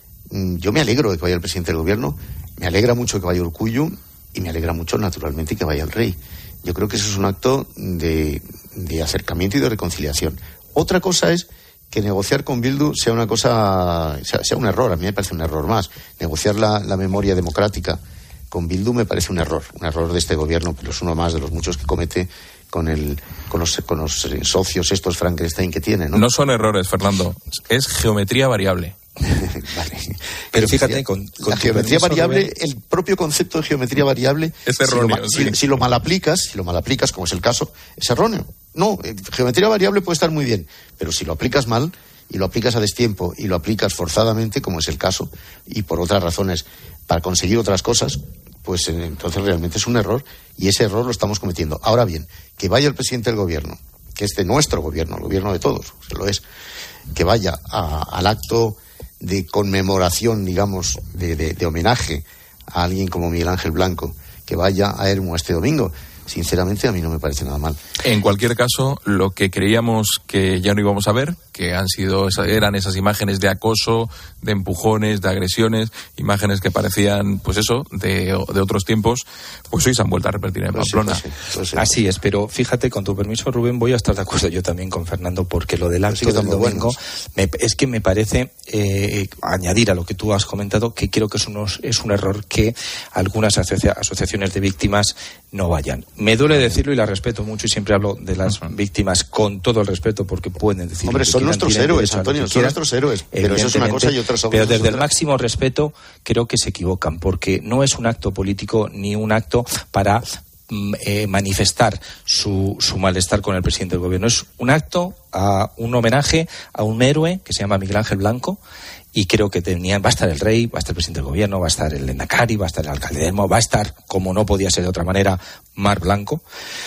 yo me alegro de que vaya el presidente del gobierno, me alegra mucho que vaya Urkullu y me alegra mucho naturalmente que vaya el rey. Yo creo que eso es un acto de, de acercamiento y de reconciliación. Otra cosa es que negociar con Bildu sea una cosa, sea, sea un error. A mí me parece un error más. Negociar la, la memoria democrática con Bildu me parece un error, un error de este gobierno, pero es uno más de los muchos que comete con el con los, con los socios estos Frankenstein que tiene, ¿no? No son errores, Fernando, es geometría variable. Vale. Pero fíjate, con, con la geometría variable, Rubén, el propio concepto de geometría variable, es erróneo. Si lo, sí. si, si lo mal aplicas, si lo mal aplicas, como es el caso, es erróneo. No, geometría variable puede estar muy bien, pero si lo aplicas mal y lo aplicas a destiempo y lo aplicas forzadamente, como es el caso, y por otras razones para conseguir otras cosas, pues entonces realmente es un error y ese error lo estamos cometiendo. Ahora bien, que vaya el presidente del gobierno, que es de nuestro gobierno, el gobierno de todos, se lo es, que vaya a, al acto de conmemoración, digamos, de, de, de homenaje a alguien como Miguel Ángel Blanco, que vaya a Ermua este domingo. Sinceramente, a mí no me parece nada mal. En cualquier caso, lo que creíamos que ya no íbamos a ver, que han sido eran esas imágenes de acoso, de empujones, de agresiones, imágenes que parecían, pues eso, de, de otros tiempos, pues hoy se han vuelto a repetir en Pues Pamplona. sí, pues sí, pues sí. Así es, pero fíjate, con tu permiso, Rubén, voy a estar de acuerdo yo también con Fernando, porque lo del Pues acto sí que del estamos domingo buenos. me, es que me parece, eh, añadir a lo que tú has comentado, que creo que es, unos, es un error que algunas asocia, asociaciones de víctimas no vayan. Me duele decirlo y la respeto mucho y siempre hablo de las uh-huh. víctimas con todo el respeto porque pueden decir. Hombre, son nuestros héroes, Antonio, son nuestros héroes. Pero eso es una cosa y otra son Pero desde otra. el máximo respeto creo que se equivocan porque no es un acto político ni un acto para eh, manifestar su, su malestar con el presidente del gobierno. Es un acto, a un homenaje a un héroe que se llama Miguel Ángel Blanco. Y creo que tenían, va a estar el rey, va a estar el presidente del gobierno, va a estar el Lehendakari, va a estar el alcalde de Ermua, va a estar, como no podía ser de otra manera, Mar Blanco.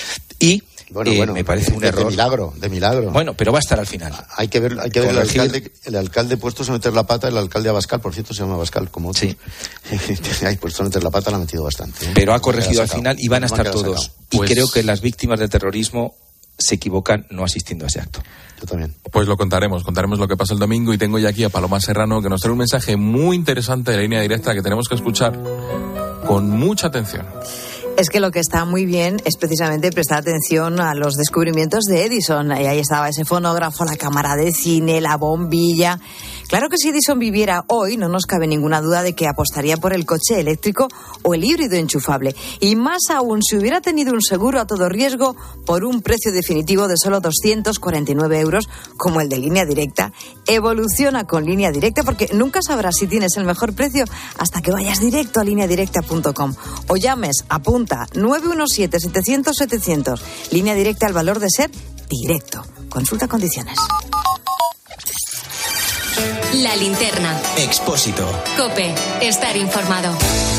Y bueno, eh, bueno, me parece un de, error. De milagro, de milagro. Bueno, pero va a estar al final. Hay que ver, hay que ver el alcalde, el alcalde puestos a meter la pata, el alcalde Abascal, por cierto, se llama Abascal, como otros. Sí. Hay puesto a meter la pata, la ha metido bastante. ¿eh? Pero ha corregido al final y van a estar todos. Sacado. Y pues... creo que las víctimas del terrorismo se equivocan no asistiendo a ese acto. Yo también. Pues lo contaremos, contaremos lo que pasa el domingo y tengo ya aquí a Paloma Serrano que nos trae un mensaje muy interesante de línea directa que tenemos que escuchar con mucha atención. Es que lo que está muy bien es precisamente prestar atención a los descubrimientos de Edison. Y ahí estaba ese fonógrafo, la cámara de cine, la bombilla. Claro que si Edison viviera hoy, no nos cabe ninguna duda de que apostaría por el coche eléctrico o el híbrido enchufable. Y más aún, si hubiera tenido un seguro a todo riesgo por un precio definitivo de solo doscientos cuarenta y nueve euros, como el de Línea Directa. Evoluciona con Línea Directa porque nunca sabrás si tienes el mejor precio hasta que vayas directo a línea directa punto com o llames, apunta, nueve uno siete, setecientos, setecientos. Línea Directa, al valor de ser directo. Consulta condiciones. La linterna. Expósito. COPE. Estar informado.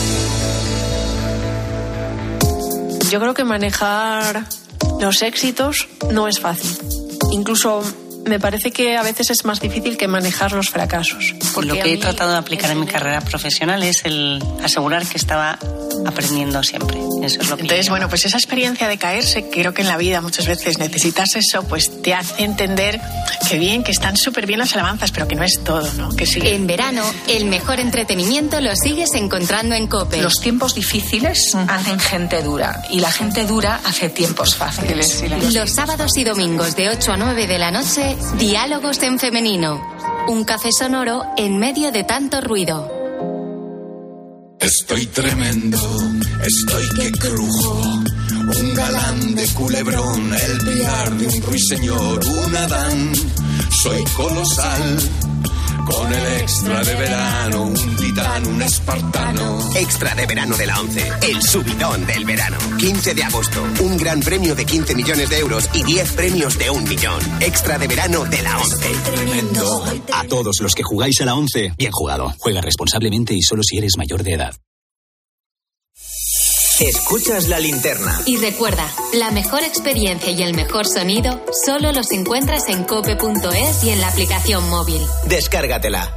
Yo creo que manejar los éxitos no es fácil. Incluso me parece que a veces es más difícil que manejar los fracasos. Lo que he tratado de aplicar en mi carrera profesional es el asegurar que estaba aprendiendo siempre. Eso es lo que Entonces, bueno, pues esa experiencia de caerse, creo que en la vida muchas veces necesitas eso, pues te hace entender que bien, que están súper bien las alabanzas, pero que no es todo, ¿no? Que sigue. En verano, el mejor entretenimiento lo sigues encontrando en COPE. Los tiempos difíciles uh-huh. hacen gente dura y la gente dura hace tiempos fáciles. Los sábados y domingos de ocho a nueve de la noche, Diálogos en Femenino. Un café sonoro en medio de tanto ruido. Estoy tremendo, estoy que crujo. Un galán de Culebrón, el pilar de un ruiseñor, un Adán. Soy colosal, con el extra de verano, un titán, un espartano. Extra de verano de la ONCE, el subidón del verano. quince de agosto, un gran premio de quince millones de euros y diez premios de un millón. Extra de verano de la ONCE. Tremendo. A todos los que jugáis a la ONCE, bien jugado. Juega responsablemente y solo si eres mayor de edad. Escuchas La Linterna. Y recuerda, la mejor experiencia y el mejor sonido solo los encuentras en cope punto es y en la aplicación móvil. Descárgatela.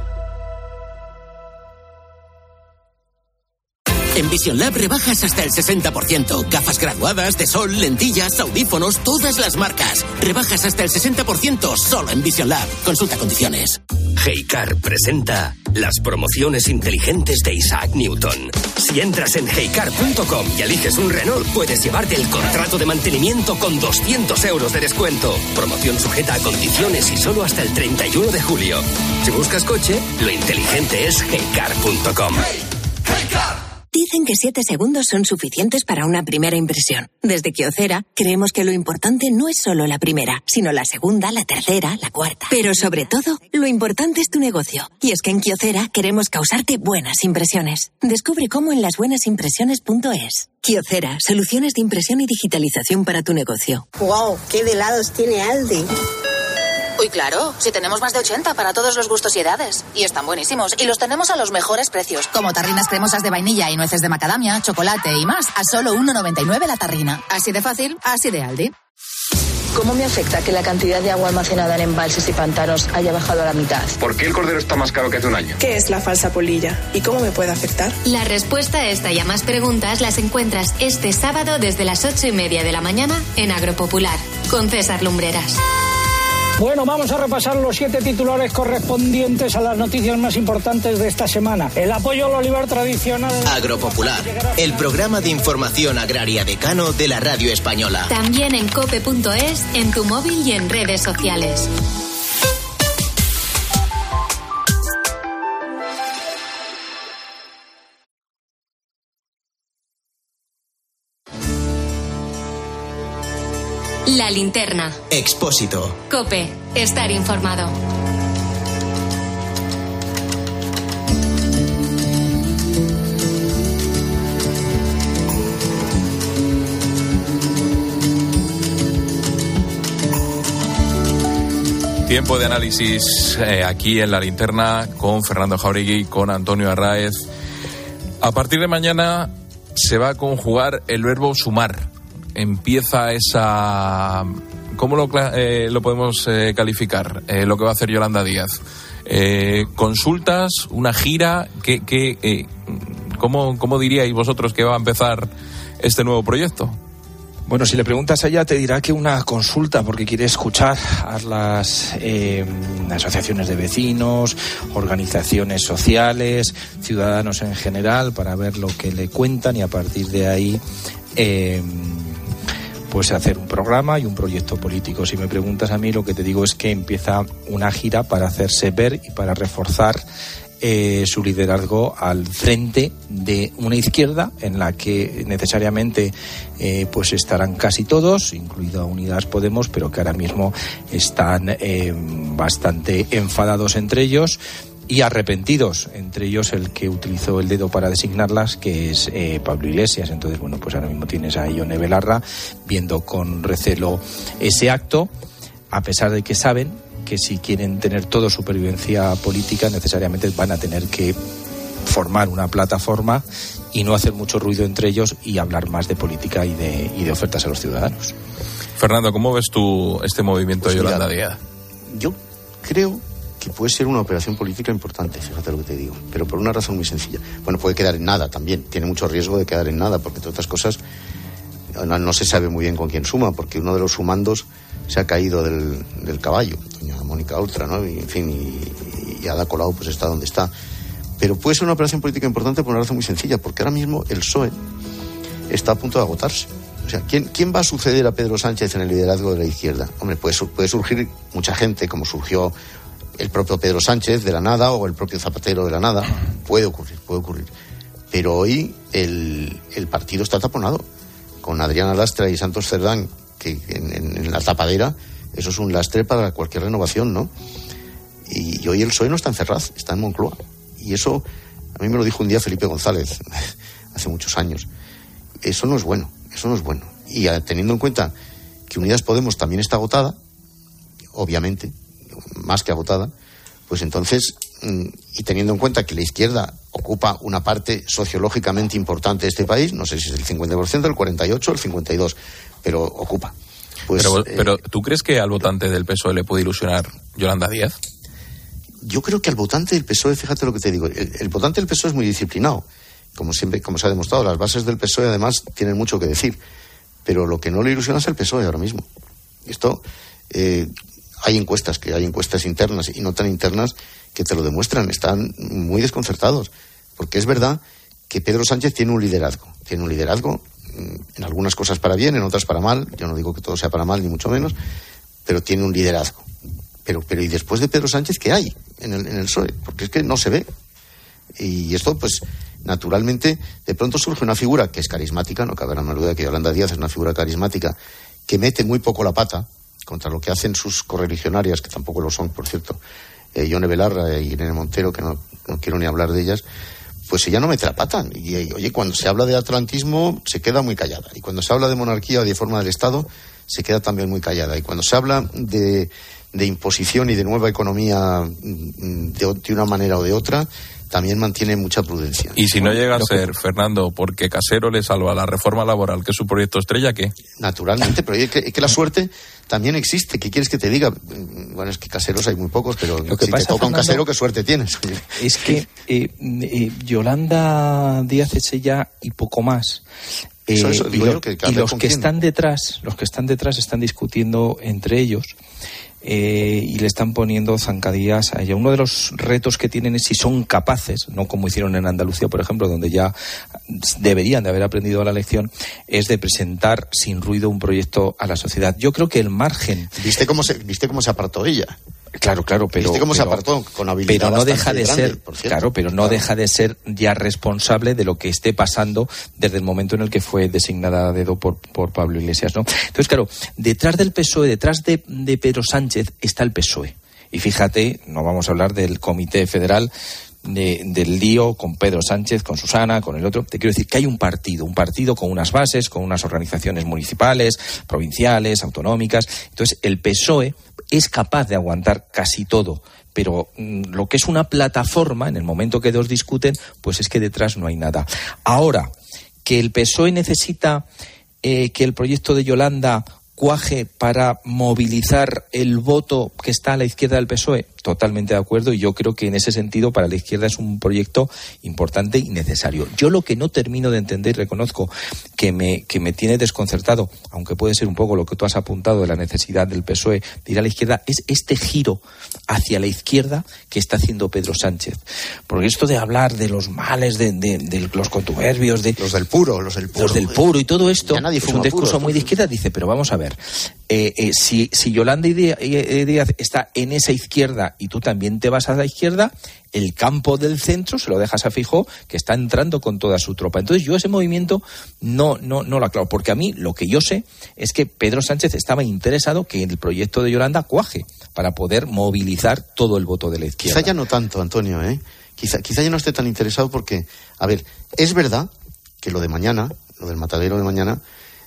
En Vision Lab rebajas hasta el sesenta por ciento. Gafas graduadas, de sol, lentillas, audífonos, todas las marcas. Rebajas hasta el sesenta por ciento solo en Vision Lab. Consulta condiciones. Heycar presenta las promociones inteligentes de Isaac Newton. Si entras en heycar punto com y eliges un Renault, puedes llevarte el contrato de mantenimiento con doscientos euros de descuento. Promoción sujeta a condiciones y solo hasta el treinta y uno de julio. Si buscas coche, lo inteligente es heycar punto com. Hey, Heycar. Dicen que siete segundos son suficientes para una primera impresión. Desde Kyocera creemos que lo importante no es solo la primera, sino la segunda, la tercera, la cuarta. Pero sobre todo, lo importante es tu negocio. Y es que en Kyocera queremos causarte buenas impresiones. Descubre cómo en las buenas impresiones punto es. Kyocera, soluciones de impresión y digitalización para tu negocio. ¡Wow! ¡Qué de helados tiene Aldi! Uy, claro, si tenemos más de ochenta para todos los gustos y edades. Y están buenísimos. Y los tenemos a los mejores precios. Como tarrinas cremosas de vainilla y nueces de macadamia, chocolate y más. A solo uno noventa y nueve la tarrina. Así de fácil, así de Aldi. ¿Cómo me afecta que la cantidad de agua almacenada en embalses y pantanos haya bajado a la mitad? ¿Por qué el cordero está más caro que hace un año? ¿Qué es la falsa polilla? ¿Y cómo me puede afectar? La respuesta a esta y a más preguntas las encuentras este sábado desde las ocho y media de la mañana en Agropopular, con César Lumbreras. Bueno, vamos a repasar los siete titulares correspondientes a las noticias más importantes de esta semana. El apoyo al olivar tradicional. Agropopular, el programa de información agraria decano de la radio española. También en cope punto es, en tu móvil y en redes sociales. La Linterna. Expósito. Cope, estar informado. Tiempo de análisis eh, aquí en La Linterna con Fernando Jauregui, con Antonio Arráez. A partir de mañana se va a conjugar el verbo sumar. Empieza esa... ¿Cómo lo, eh, lo podemos eh, calificar? Eh, lo que va a hacer Yolanda Díaz. Eh, consultas, una gira. ¿Qué, qué, eh, ¿cómo, ¿Cómo diríais vosotros que va a empezar este nuevo proyecto? Bueno, si le preguntas a ella te dirá que una consulta, porque quiere escuchar a las eh, asociaciones de vecinos, organizaciones sociales, ciudadanos en general, para ver lo que le cuentan y a partir de ahí... Eh, pues hacer un programa y un proyecto político. Si me preguntas a mí, lo que te digo es que empieza una gira para hacerse ver y para reforzar eh, su liderazgo al frente de una izquierda en la que necesariamente eh, pues estarán casi todos, incluida Unidas Podemos, pero que ahora mismo están eh, bastante enfadados entre ellos y arrepentidos, entre ellos el que utilizó el dedo para designarlas, que es eh, Pablo Iglesias. Entonces, bueno, pues ahora mismo tienes a Ione Belarra viendo con recelo ese acto, a pesar de que saben que si quieren tener toda supervivencia política, necesariamente van a tener que formar una plataforma y no hacer mucho ruido entre ellos y hablar más de política y de, y de ofertas a los ciudadanos. Fernando, ¿cómo ves tú este movimiento de pues Yolanda Díaz? Yo creo que puede ser una operación política importante, fíjate lo que te digo, pero por una razón muy sencilla. Bueno, puede quedar en nada también, tiene mucho riesgo de quedar en nada, porque entre otras cosas no, no se sabe muy bien con quién suma, porque uno de los sumandos se ha caído del, del caballo, doña Mónica Oltra, ¿no? Y, en fin, y, y Ada Colau pues está donde está. Pero puede ser una operación política importante por una razón muy sencilla, porque ahora mismo el P S O E está a punto de agotarse. O sea, ¿quién, ¿quién va a suceder a Pedro Sánchez en el liderazgo de la izquierda? Hombre, puede, puede surgir mucha gente, como surgió el propio Pedro Sánchez de la nada o el propio Zapatero de la nada. Puede ocurrir, puede ocurrir. pero hoy el, el partido está taponado. Con Adriana Lastra y Santos Cerdán, que en, en, en la tapadera, eso es un lastre para cualquier renovación, ¿no? Y, y hoy el P S O E no está en Ferraz, está en Moncloa. Y eso, a mí me lo dijo un día Felipe González, hace muchos años. Eso no es bueno, eso no es bueno. Y a, teniendo en cuenta que Unidas Podemos también está agotada, obviamente, más que agotada, pues entonces, y teniendo en cuenta que la izquierda ocupa una parte sociológicamente importante de este país, no sé si es el cincuenta por ciento, el cuarenta y ocho por ciento, el cincuenta y dos por ciento, pero ocupa. Pues, pero, eh, pero ¿tú crees que al votante del P S O E le puede ilusionar Yolanda Díaz? Yo creo que al votante del P S O E, fíjate lo que te digo, el, el votante del P S O E es muy disciplinado, como siempre, como se ha demostrado. Las bases del P S O E además tienen mucho que decir, pero lo que no le ilusiona es el P S O E ahora mismo. Esto, eh, hay encuestas, que hay encuestas internas y no tan internas que te lo demuestran, están muy desconcertados, porque es verdad que Pedro Sánchez tiene un liderazgo, tiene un liderazgo en algunas cosas para bien, en otras para mal. Yo no digo que todo sea para mal, ni mucho menos, pero tiene un liderazgo. Pero, pero ¿y después de Pedro Sánchez qué hay en el, en el P S O E? Porque es que no se ve. Y esto, pues, naturalmente, de pronto surge una figura que es carismática, no cabe la menor duda de que Yolanda Díaz es una figura carismática, que mete muy poco la pata contra lo que hacen sus correligionarias, que tampoco lo son, por cierto, eh, Yone Belarra y Irene Montero, que no, no quiero ni hablar de ellas. Pues ella no mete la pata. Y, y oye, cuando se habla de atlantismo se queda muy callada. Y cuando se habla de monarquía o de forma del Estado se queda también muy callada. Y cuando se habla de, de imposición y de nueva economía de, de una manera o de otra, también mantiene mucha prudencia. Y si no llega a ser, Fernando, porque Casero le salva la reforma laboral, que es su proyecto estrella, ¿qué? Naturalmente, pero es que, es que la suerte también existe. ¿Qué quieres que te diga? Bueno, es que caseros hay muy pocos, pero lo que si pasa, te toca un Fernando, casero, qué suerte tienes. Es que eh, eh, Yolanda Díaz es ella y poco más. Eh, Eso, eso, y, digo lo, yo, que y cada vez los con que quién. están detrás, los que están detrás están discutiendo entre ellos. Eh, y le están poniendo zancadillas a ella. Uno de los retos que tienen es si son capaces, no como hicieron en Andalucía, por ejemplo, donde ya deberían de haber aprendido la lección, es de presentar sin ruido un proyecto a la sociedad. Yo creo que el margen... ¿Viste cómo se, viste cómo se apartó ella? Claro, claro, pero... ¿Viste cómo pero, se apartó? Con habilidad pero no deja bastante de grande, ser, por cierto. claro, pero no Claro. deja de ser ya responsable de lo que esté pasando desde el momento en el que fue designada a dedo por, por Pablo Iglesias, ¿no? Entonces, claro, detrás del P S O E, detrás de, de Pedro Sánchez, está el P S O E. Y fíjate, no vamos a hablar del Comité Federal, de, del lío con Pedro Sánchez, con Susana, con el otro. Te quiero decir que hay un partido, un partido con unas bases, con unas organizaciones municipales, provinciales, autonómicas. Entonces, el P S O E es capaz de aguantar casi todo, pero mmm, lo que es una plataforma, en el momento que dos discuten, pues es que detrás no hay nada. Ahora, que el P S O E necesita eh, que el proyecto de Yolanda cuaje para movilizar el voto que está a la izquierda del P S O E, totalmente de acuerdo, y yo creo que en ese sentido para la izquierda es un proyecto importante y necesario. Yo lo que no termino de entender, y reconozco que me, que me tiene desconcertado, aunque puede ser un poco lo que tú has apuntado de la necesidad del P S O E de ir a la izquierda, es este giro hacia la izquierda que está haciendo Pedro Sánchez. Porque esto de hablar de los males, de, de, de los contuberbios, de los del puro, los del puro, los del puro y todo esto, ya nadie es un fuma discurso puros, muy de izquierda, dice, pero vamos a ver, eh, eh, si, si Yolanda Díaz está en esa izquierda y tú también te vas a la izquierda, el campo del centro se lo dejas a Feijóo, que está entrando con toda su tropa. Entonces yo ese movimiento no, no, no lo aclaro, porque a mí lo que yo sé es que Pedro Sánchez estaba interesado que el proyecto de Yolanda cuaje para poder movilizar todo el voto de la izquierda. Quizá ya no tanto, Antonio, ¿eh? Quizá, quizá ya no esté tan interesado porque, a ver, es verdad que lo de mañana, lo del matadero de mañana,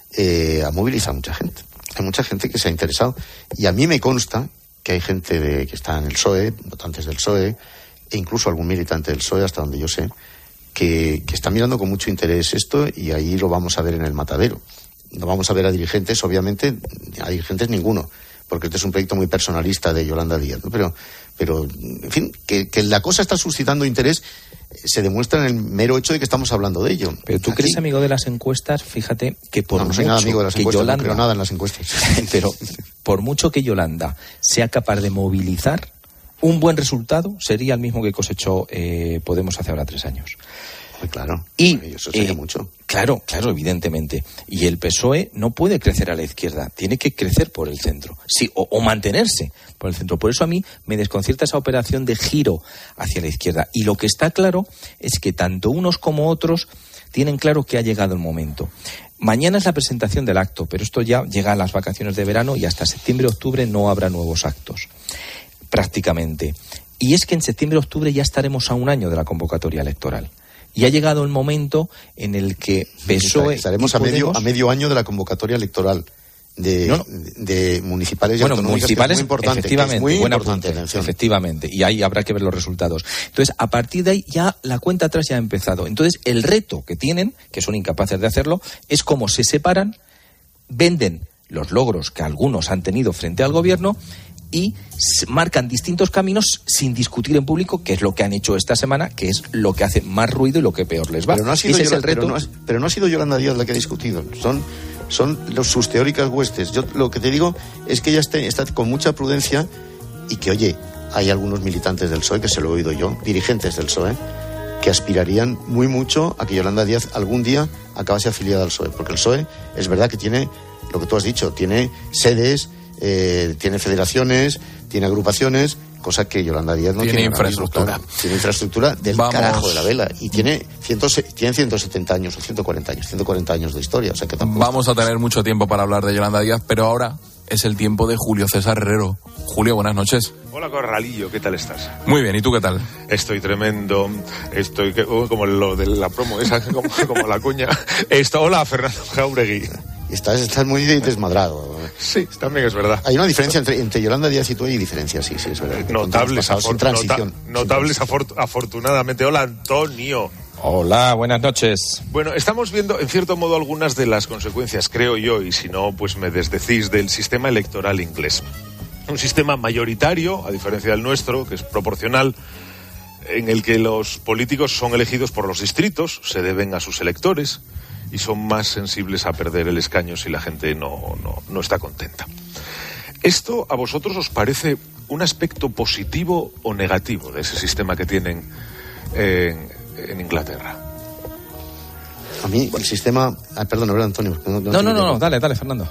eh, ha movilizado a mucha gente. Hay mucha gente que se ha interesado. Y a mí me consta que hay gente de, que está en el P S O E, votantes del P S O E, e incluso algún militante del P S O E, hasta donde yo sé, que, que está mirando con mucho interés esto, y ahí lo vamos a ver en el matadero. No vamos a ver a dirigentes, obviamente, a dirigentes ninguno, porque este es un proyecto muy personalista de Yolanda Díaz, ¿no? Pero, pero en fin, que, que la cosa está suscitando interés se demuestra en el mero hecho de que estamos hablando de ello. Pero tú que eres amigo de las encuestas, fíjate que por no, no soy mucho nada amigo de las que encuestas, Yolanda, no creo nada en las encuestas. pero por mucho que Yolanda sea capaz de movilizar, un buen resultado sería el mismo que cosechó eh, Podemos hace ahora tres años. Claro, y eso sería eh, mucho. Claro, claro, evidentemente. Y el P S O E no puede crecer a la izquierda, tiene que crecer por el centro, sí, o, o mantenerse por el centro. Por eso a mí me desconcierta esa operación de giro hacia la izquierda. Y lo que está claro es que tanto unos como otros tienen claro que ha llegado el momento. Mañana es la presentación del acto, pero esto ya llega a las vacaciones de verano y hasta septiembre-octubre no habrá nuevos actos, prácticamente. Y es que en septiembre-octubre ya estaremos a un año de la convocatoria electoral. Y ha llegado el momento en el que P S O E estaremos y a medio Podemos, a medio año de la convocatoria electoral de, no, no. de municipales y bueno, autonómicas, municipales, que es muy importante, efectivamente, que es muy buen importante, apunte, atención. efectivamente, y ahí habrá que ver los resultados. Entonces, a partir de ahí ya la cuenta atrás ya ha empezado. Entonces, el reto que tienen, que son incapaces de hacerlo, es cómo se separan, venden los logros que algunos han tenido frente al gobierno y marcan distintos caminos sin discutir en público, que es lo que han hecho esta semana, que es lo que hace más ruido y lo que peor les va. Pero no ha sido, Ese Yolanda, es el reto. pero no ha, pero no ha sido Yolanda Díaz la que ha discutido. Son, son los, sus teóricas huestes. Yo lo que te digo es que ella está, está con mucha prudencia y que, oye, hay algunos militantes del P S O E, que se lo he oído yo, dirigentes del P S O E, que aspirarían muy mucho a que Yolanda Díaz algún día acabase afiliada al P S O E. Porque el P S O E es verdad que tiene, lo que tú has dicho, tiene sedes, eh, tiene federaciones, tiene agrupaciones, cosa que Yolanda Díaz no tiene. Tiene infraestructura. Mismo, claro. Tiene infraestructura del Vamos. carajo de la vela. Y tiene, ciento, tiene ciento setenta años o ciento cuarenta años, ciento cuarenta años de historia. O sea que tampoco... Vamos a tener mucho tiempo para hablar de Yolanda Díaz, pero ahora es el tiempo de Julio César Herrero. Julio, buenas noches. Hola, Corralillo, ¿qué tal estás? Muy bien, ¿y tú qué tal? Estoy tremendo, estoy que, oh, como lo de la promo, esa, como, como la cuña. Esto, hola, Fernando Jauregui. Estás, estás muy desmadrado. Sí, también es verdad. Hay una diferencia entre, entre Yolanda Díaz y tú, hay diferencia, sí, sí, es verdad. Notables, pasado, afor- sin transición. nota- notables sin transición. afor- afortunadamente. Hola, Antonio. Hola, buenas noches. Bueno, estamos viendo, en cierto modo, algunas de las consecuencias, creo yo, y si no, pues me desdecís, del sistema electoral inglés. Un sistema mayoritario, a diferencia del nuestro, que es proporcional, en el que los políticos son elegidos por los distritos, se deben a sus electores y son más sensibles a perder el escaño si la gente no, no, no está contenta. ¿Esto a vosotros os parece un aspecto positivo o negativo de ese sistema que tienen en, en Inglaterra? A mí el sistema... Ah, perdón, ¿verdad, Antonio? No, no, no, no, no, dale, dale, Fernando.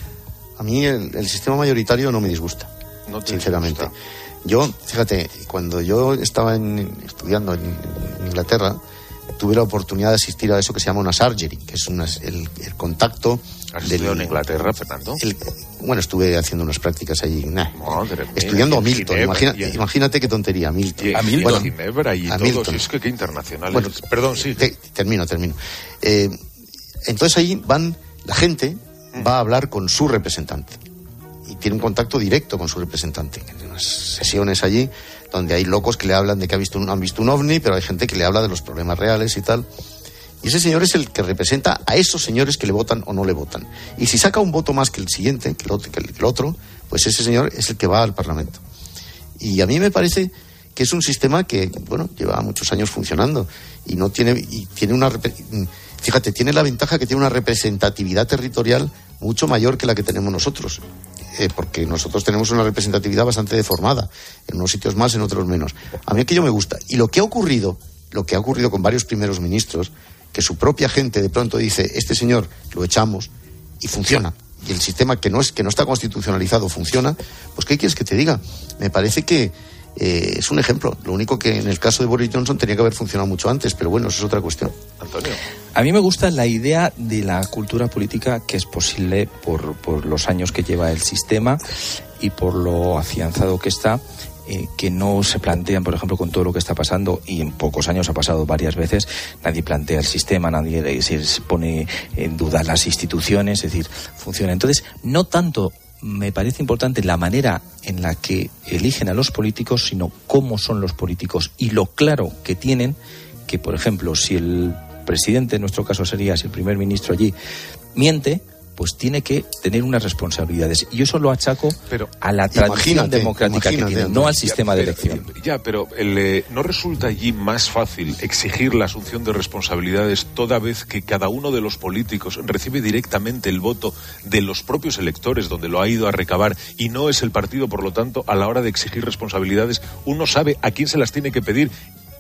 A mí el, el sistema mayoritario no me disgusta, no te sinceramente. disgusta. Yo, fíjate, cuando yo estaba en, estudiando en, en Inglaterra, tuve la oportunidad de asistir a eso que se llama una surgery, que es una, el, el contacto... ¿Has del, estudiado en Inglaterra, Fernando? El, bueno, estuve haciendo unas prácticas allí, nah, Madre mía, estudiando a y en Milton. Ginebra, Imagina, y en- imagínate qué tontería, Milton. Y, A y Milton. en Ginebra y A todo, Milton. si es que qué internacional. Bueno, Perdón, sí. te- termino, termino. Eh, entonces ahí van, la gente va a hablar con su representante y tiene un contacto directo con su representante. Hay unas sesiones allí donde hay locos que le hablan de que ha visto un, han visto un ovni, pero hay gente que le habla de los problemas reales y tal. Y ese señor es el que representa a esos señores que le votan o no le votan. Y si saca un voto más que el siguiente, que el otro, que el, que el otro, pues ese señor es el que va al Parlamento. Y a mí me parece que es un sistema que, bueno, lleva muchos años funcionando y no tiene y tiene una repre- fíjate, tiene la ventaja que tiene una representatividad territorial mucho mayor que la que tenemos nosotros, eh, porque nosotros tenemos una representatividad bastante deformada, en unos sitios más, en otros menos. A mí aquello me gusta. Y lo que ha ocurrido, lo que ha ocurrido con varios primeros ministros, que su propia gente de pronto dice, este señor lo echamos y funciona, y el sistema que no es que no está constitucionalizado funciona, pues ¿qué quieres que te diga? Me parece que eh, es un ejemplo. Lo único que en el caso de Boris Johnson tenía que haber funcionado mucho antes, pero bueno, eso es otra cuestión. Antonio. A mí me gusta la idea de la cultura política que es posible por, por los años que lleva el sistema y por lo afianzado que está, eh, que no se plantean, por ejemplo, con todo lo que está pasando, y en pocos años ha pasado varias veces, nadie plantea el sistema, nadie se pone en duda las instituciones, es decir, funciona. Entonces, no tanto me parece importante la manera en la que eligen a los políticos, sino cómo son los políticos y lo claro que tienen, que, por ejemplo, si el presidente, en nuestro caso sería, si el primer ministro allí miente, pues tiene que tener unas responsabilidades. Y yo eso lo achaco Pero, a la tradición imagínate, democrática que imagínate, tiene, no al Ya, sistema de pero- elección. Ya, pero el, eh, ¿no resulta allí más fácil exigir la asunción de responsabilidades toda vez que cada uno de los políticos recibe directamente el voto de los propios electores donde lo ha ido a recabar y no es el partido, por lo tanto, a la hora de exigir responsabilidades, uno sabe a quién se las tiene que pedir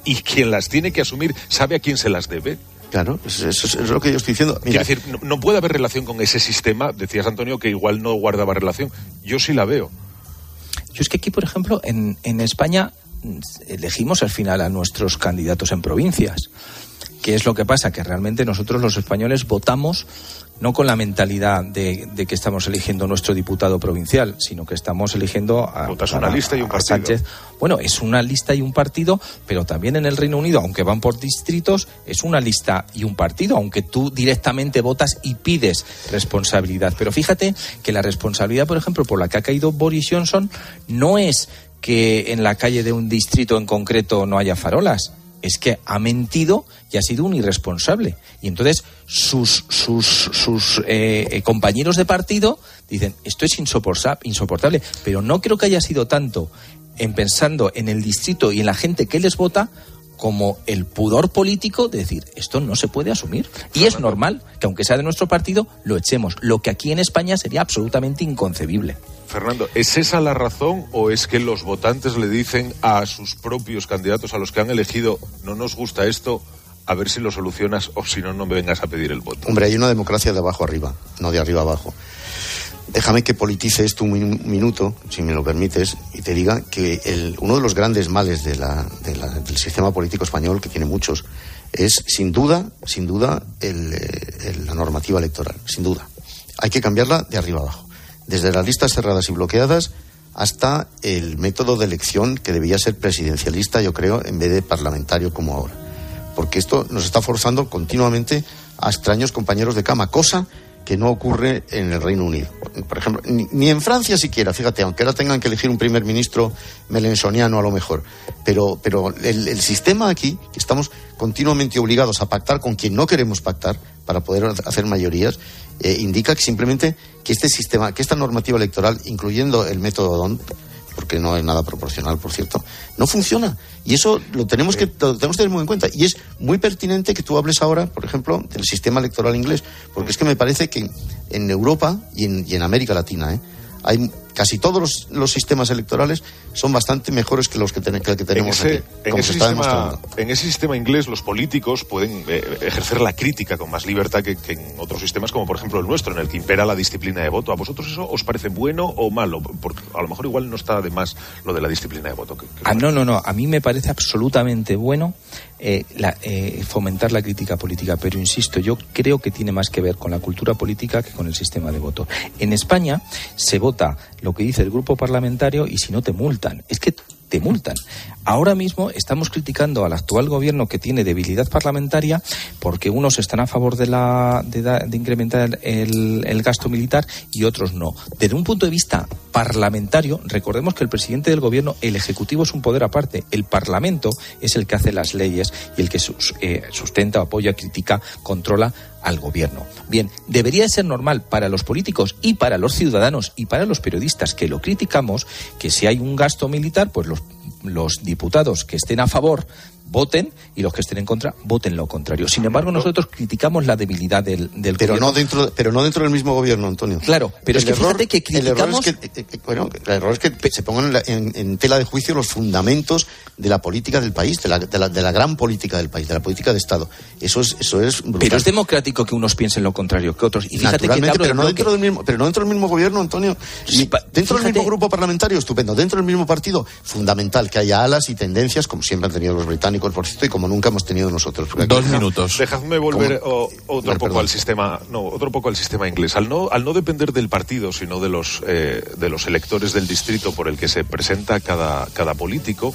y quien las tiene que asumir sabe a quién se las debe. Claro, eso es lo que yo estoy diciendo. Mira, Quiero decir, no, no puede haber relación con ese sistema. Decías, Antonio, que igual no guardaba relación. Yo sí la veo. Yo es que aquí, por ejemplo, en, en España elegimos al final a nuestros candidatos en provincias. ¿Qué es lo que pasa? Que realmente nosotros los españoles votamos no con la mentalidad de, de que estamos eligiendo nuestro diputado provincial, sino que estamos eligiendo a, Votas a, una lista y un a partido. Sánchez. Bueno, es una lista y un partido, pero también en el Reino Unido, aunque van por distritos, es una lista y un partido, aunque tú directamente votas y pides responsabilidad. Pero fíjate que la responsabilidad, por ejemplo, por la que ha caído Boris Johnson, no es que en la calle de un distrito en concreto no haya farolas. Es que ha mentido y ha sido un irresponsable. Y entonces sus sus sus eh, compañeros de partido dicen, esto es insoportable. Pero no creo que haya sido tanto en pensando en el distrito y en la gente que les vota, como el pudor político de decir, esto no se puede asumir. Y es normal que, aunque sea de nuestro partido, lo echemos. Lo que aquí en España sería absolutamente inconcebible. Fernando, ¿es esa la razón o es que los votantes le dicen a sus propios candidatos, a los que han elegido, no nos gusta esto, a ver si lo solucionas o si no, no me vengas a pedir el voto? Hombre, hay una democracia de abajo arriba, no de arriba abajo. Déjame que politice esto un minuto, si me lo permites, y te diga que el, uno de los grandes males de la, de la, del sistema político español, que tiene muchos, es sin duda, sin duda, el, el, la normativa electoral, sin duda. Hay que cambiarla de arriba abajo. Desde las listas cerradas y bloqueadas hasta el método de elección que debía ser presidencialista, yo creo, en vez de parlamentario como ahora. Porque esto nos está forzando continuamente a extraños compañeros de cama, cosa que no ocurre en el Reino Unido. Por ejemplo, ni, ni en Francia siquiera, fíjate, aunque ahora tengan que elegir un primer ministro melensoniano a lo mejor. Pero, pero el, el sistema aquí, que estamos continuamente obligados a pactar con quien no queremos pactar para poder hacer mayorías, eh, indica que simplemente que este sistema, que esta normativa electoral, incluyendo el método D O N T, porque no es nada proporcional, por cierto, no funciona. Y eso lo tenemos que, lo tenemos que tener muy en cuenta. Y es muy pertinente que tú hables ahora, por ejemplo, del sistema electoral inglés, porque es que me parece que en Europa y en, y en América Latina, ¿eh? hay casi todos los, los sistemas electorales son bastante mejores que los que, ten, que, que tenemos en ese, aquí, en como ese se está sistema, demostrando. En ese sistema inglés los políticos pueden eh, ejercer la crítica con más libertad que, que en otros sistemas, como por ejemplo el nuestro, en el que impera la disciplina de voto. ¿A vosotros eso os parece bueno o malo? Porque a lo mejor igual no está de más lo de la disciplina de voto. Que, que ah, no, no, no. A mí me parece absolutamente bueno eh, la, eh, fomentar la crítica política, pero insisto, yo creo que tiene más que ver con la cultura política que con el sistema de voto. En España se vota lo que dice el grupo parlamentario y si no te multan. Es que te multan. Ahora mismo estamos criticando al actual gobierno que tiene debilidad parlamentaria porque unos están a favor de la de, de incrementar el, el gasto militar y otros no. Desde un punto de vista parlamentario, recordemos que el presidente del gobierno, el ejecutivo es un poder aparte. El parlamento es el que hace las leyes y el que sus, eh, sustenta, apoya, critica, controla al gobierno. Bien, debería ser normal para los políticos y para los ciudadanos y para los periodistas que lo criticamos que si hay un gasto militar, pues los, los diputados que estén a favor voten y los que estén en contra voten lo contrario. Sin embargo, nosotros criticamos la debilidad del, del pero gobierno. No dentro, pero no dentro del mismo gobierno, Antonio. Claro, pero el es que error, fíjate que criticamos... El error es que, eh, bueno, el error es que se pongan en, la, en, en tela de juicio los fundamentos de la política del país, de la, de, la, de la gran política del país, de la política de Estado. Eso es, eso es brutal. Pero es democrático que unos piensen lo contrario que otros. Y fíjate que te pero no dentro del mismo, pero no dentro del mismo gobierno, Antonio. Y dentro fíjate, del mismo grupo parlamentario, estupendo. Dentro del mismo partido, fundamental que haya alas y tendencias, como siempre han tenido los británicos, por cierto, y como nunca hemos tenido nosotros. Dos minutos. Dejadme volver o, otro Vale, poco perdón. al sistema, no, otro poco al sistema inglés. Al no, al no depender del partido, sino de los eh, de los electores del distrito por el que se presenta cada cada político.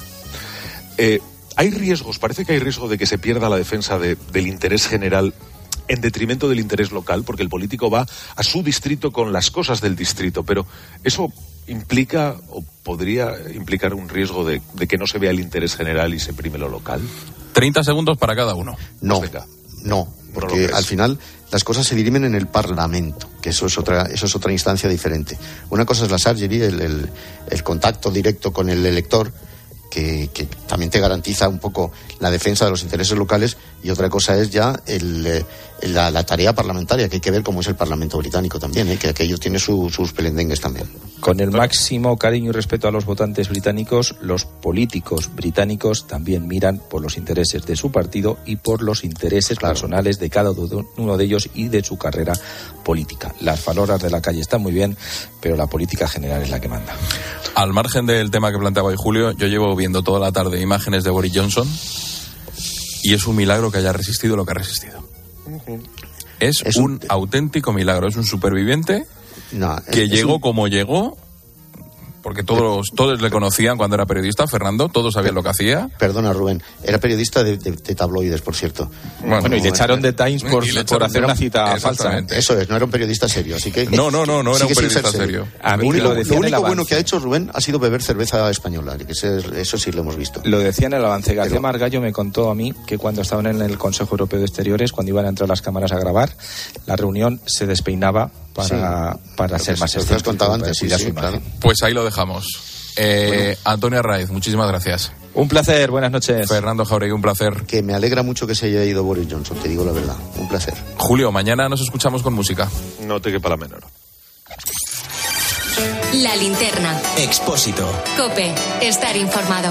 Eh, hay riesgos, parece que hay riesgo de que se pierda la defensa de, del interés general en detrimento del interés local, porque el político va a su distrito con las cosas del distrito, pero eso implica o podría implicar un riesgo de, de que no se vea el interés general y se prime lo local. treinta segundos para cada uno. No, Pues venga. no, porque al final las cosas se dirimen en el Parlamento, que eso es otra, eso es otra instancia diferente. Una cosa es la surgery, el, el, el contacto directo con el elector, que, que también te garantiza un poco la defensa de los intereses locales, y otra cosa es ya el, eh, la, la tarea parlamentaria, que hay que ver cómo es el Parlamento británico también, ¿eh? que aquello tiene su, sus pelendengues también. Con el máximo cariño y respeto a los votantes británicos, los políticos británicos también miran por los intereses de su partido y por los intereses claro. personales de cada uno de ellos y de su carrera política. Las faloras de la calle están muy bien, pero la política general es la que manda. Al margen del tema que planteaba hoy Julio, yo llevo viendo toda la tarde imágenes de Boris Johnson y es un milagro que haya resistido lo que ha resistido. Uh-huh. Es, es un, un auténtico milagro, es un superviviente no, que es, llegó es un... como llegó, porque todos, todos le conocían cuando era periodista, Fernando, todos sabían lo que hacía. Perdona, Rubén, era periodista de, de, de tabloides, por cierto. Bueno, bueno y le echaron de Times por, por hacer una cita falsa. Eso es, no era un periodista serio, así que... No, no, no, no era un periodista serio. serio. A mí lo, lo único bueno que ha hecho Rubén ha sido beber cerveza española, que eso, eso sí lo hemos visto. Lo decía en el avance. García Pero... Margallo me contó a mí que cuando estaban en el Consejo Europeo de Exteriores, cuando iban a entrar las cámaras a grabar, la reunión se despeinaba para, sí, para ser más excéntrico. Te has contado antes, sí, sí, claro. Pues ahí lo dejamos. Eh, bueno. Antonio Arraiz, muchísimas gracias. Un placer, buenas noches. Fernando Jauregui, un placer. Que me alegra mucho que se haya ido Boris Johnson, te digo la verdad, un placer. Julio, mañana nos escuchamos con música. No te quepa la menor. La linterna. Expósito. COPE, estar informado.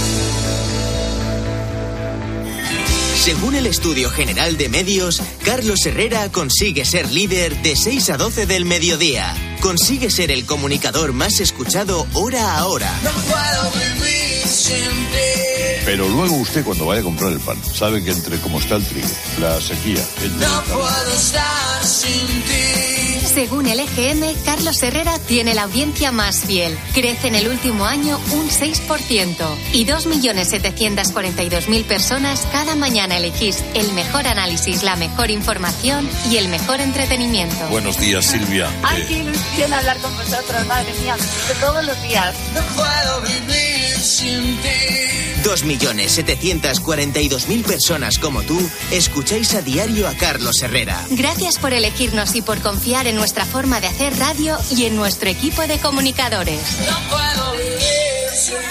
Según el Estudio General de Medios, Carlos Herrera consigue ser líder de seis a doce del mediodía. Consigue ser el comunicador más escuchado hora a hora. No puedo vivir sin ti. Pero luego usted, cuando vaya a comprar el pan, sabe que entre como está el trigo, la sequía... El no puedo estar sin ti. Según el E G M, Carlos Herrera tiene la audiencia más fiel. Crece en el último año un seis por ciento. Y dos millones setecientos cuarenta y dos mil personas cada mañana elegís el mejor análisis, la mejor información y el mejor entretenimiento. Buenos días, Silvia. Ay, qué ilusión hablar con vosotros, madre mía, de todos los días. No puedo vivir sin ti. Dos millones setecientos cuarenta y dos mil personas como tú escucháis a diario a Carlos Herrera. Gracias por elegirnos y por confiar en nuestra forma de hacer radio y en nuestro equipo de comunicadores. No puedo vivir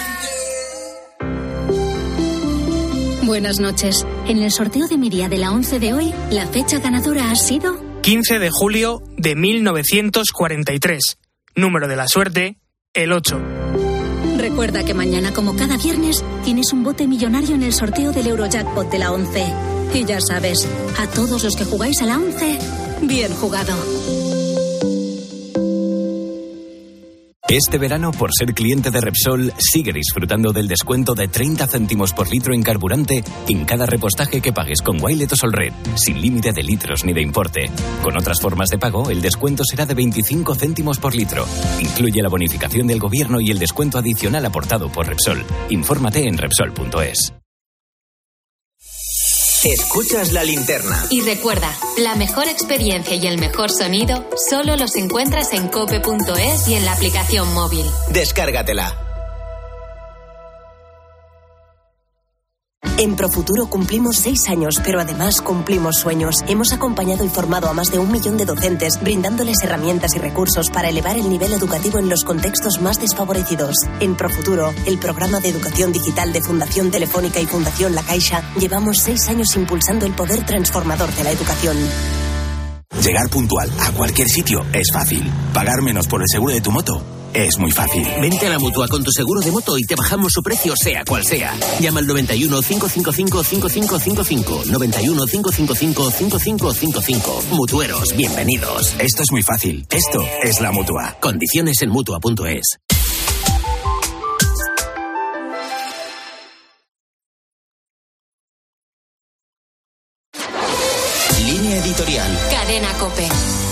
sin ti. Buenas noches. En el sorteo de mi día de la once de hoy, la fecha ganadora ha sido... quince de julio de mil novecientos cuarenta y tres. Número de la suerte, el ocho. Recuerda que mañana, como cada viernes, tienes un bote millonario en el sorteo del Eurojackpot de la once. Y ya sabes, a todos los que jugáis a la once, bien jugado. Este verano, por ser cliente de Repsol, sigue disfrutando del descuento de treinta céntimos por litro en carburante en cada repostaje que pagues con Wilet o Solred, sin límite de litros ni de importe. Con otras formas de pago, el descuento será de veinticinco céntimos por litro. Incluye la bonificación del gobierno y el descuento adicional aportado por Repsol. Infórmate en Repsol punto es. Escuchas la linterna. Y recuerda, la mejor experiencia y el mejor sonido solo los encuentras en cope punto es y en la aplicación móvil. Descárgatela. En Profuturo cumplimos seis años, pero además cumplimos sueños. Hemos acompañado y formado a más de un millón de docentes, brindándoles herramientas y recursos para elevar el nivel educativo en los contextos más desfavorecidos. En Profuturo, el programa de educación digital de Fundación Telefónica y Fundación La Caixa, llevamos seis años impulsando el poder transformador de la educación. Llegar puntual a cualquier sitio es fácil. Pagar menos por el seguro de tu moto es muy fácil. Vente a la Mutua con tu seguro de moto y te bajamos su precio sea cual sea. Llama al noventa y uno, cinco cinco cinco, cinco cinco cinco cinco. noventa y uno, cinco cinco cinco, cinco cinco cinco cinco. Mutueros, bienvenidos. Esto es muy fácil. Esto es la Mutua. Condiciones en Mutua punto es. Línea editorial. Cadena COPE.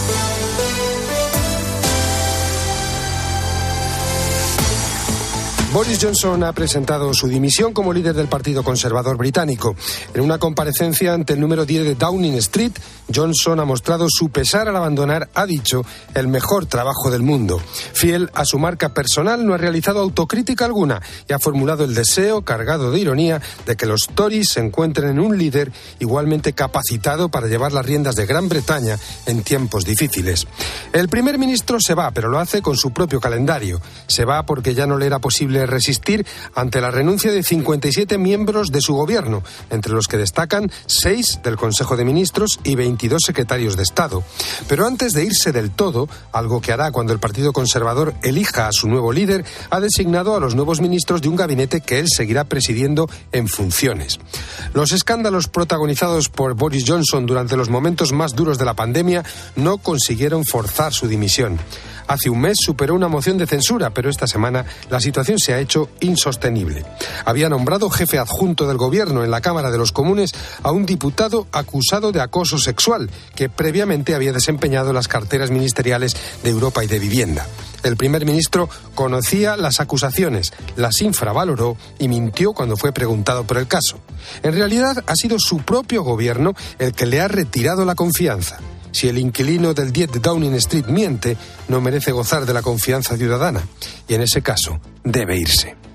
Boris Johnson ha presentado su dimisión como líder del Partido Conservador británico. En una comparecencia ante el número diez de Downing Street, Johnson ha mostrado su pesar al abandonar, ha dicho, el mejor trabajo del mundo. Fiel a su marca personal, no ha realizado autocrítica alguna y ha formulado el deseo, cargado de ironía, de que los Tories se encuentren en un líder igualmente capacitado para llevar las riendas de Gran Bretaña en tiempos difíciles. El primer ministro se va, pero lo hace con su propio calendario. Se va porque ya no le era posible resistir ante la renuncia de cincuenta y siete miembros de su gobierno, entre los que destacan seis del Consejo de Ministros y veintidós secretarios de Estado. Pero antes de irse del todo, algo que hará cuando el Partido Conservador elija a su nuevo líder, ha designado a los nuevos ministros de un gabinete que él seguirá presidiendo en funciones. Los escándalos protagonizados por Boris Johnson durante los momentos más duros de la pandemia no consiguieron forzar su dimisión. Hace un mes superó una moción de censura, pero esta semana la situación se ha hecho insostenible. Había nombrado jefe adjunto del gobierno en la Cámara de los Comunes a un diputado acusado de acoso sexual, que previamente había desempeñado las carteras ministeriales de Europa y de Vivienda. El primer ministro conocía las acusaciones, las infravaloró y mintió cuando fue preguntado por el caso. En realidad ha sido su propio gobierno el que le ha retirado la confianza. Si el inquilino del diez de Downing Street miente, no merece gozar de la confianza ciudadana y en ese caso debe irse.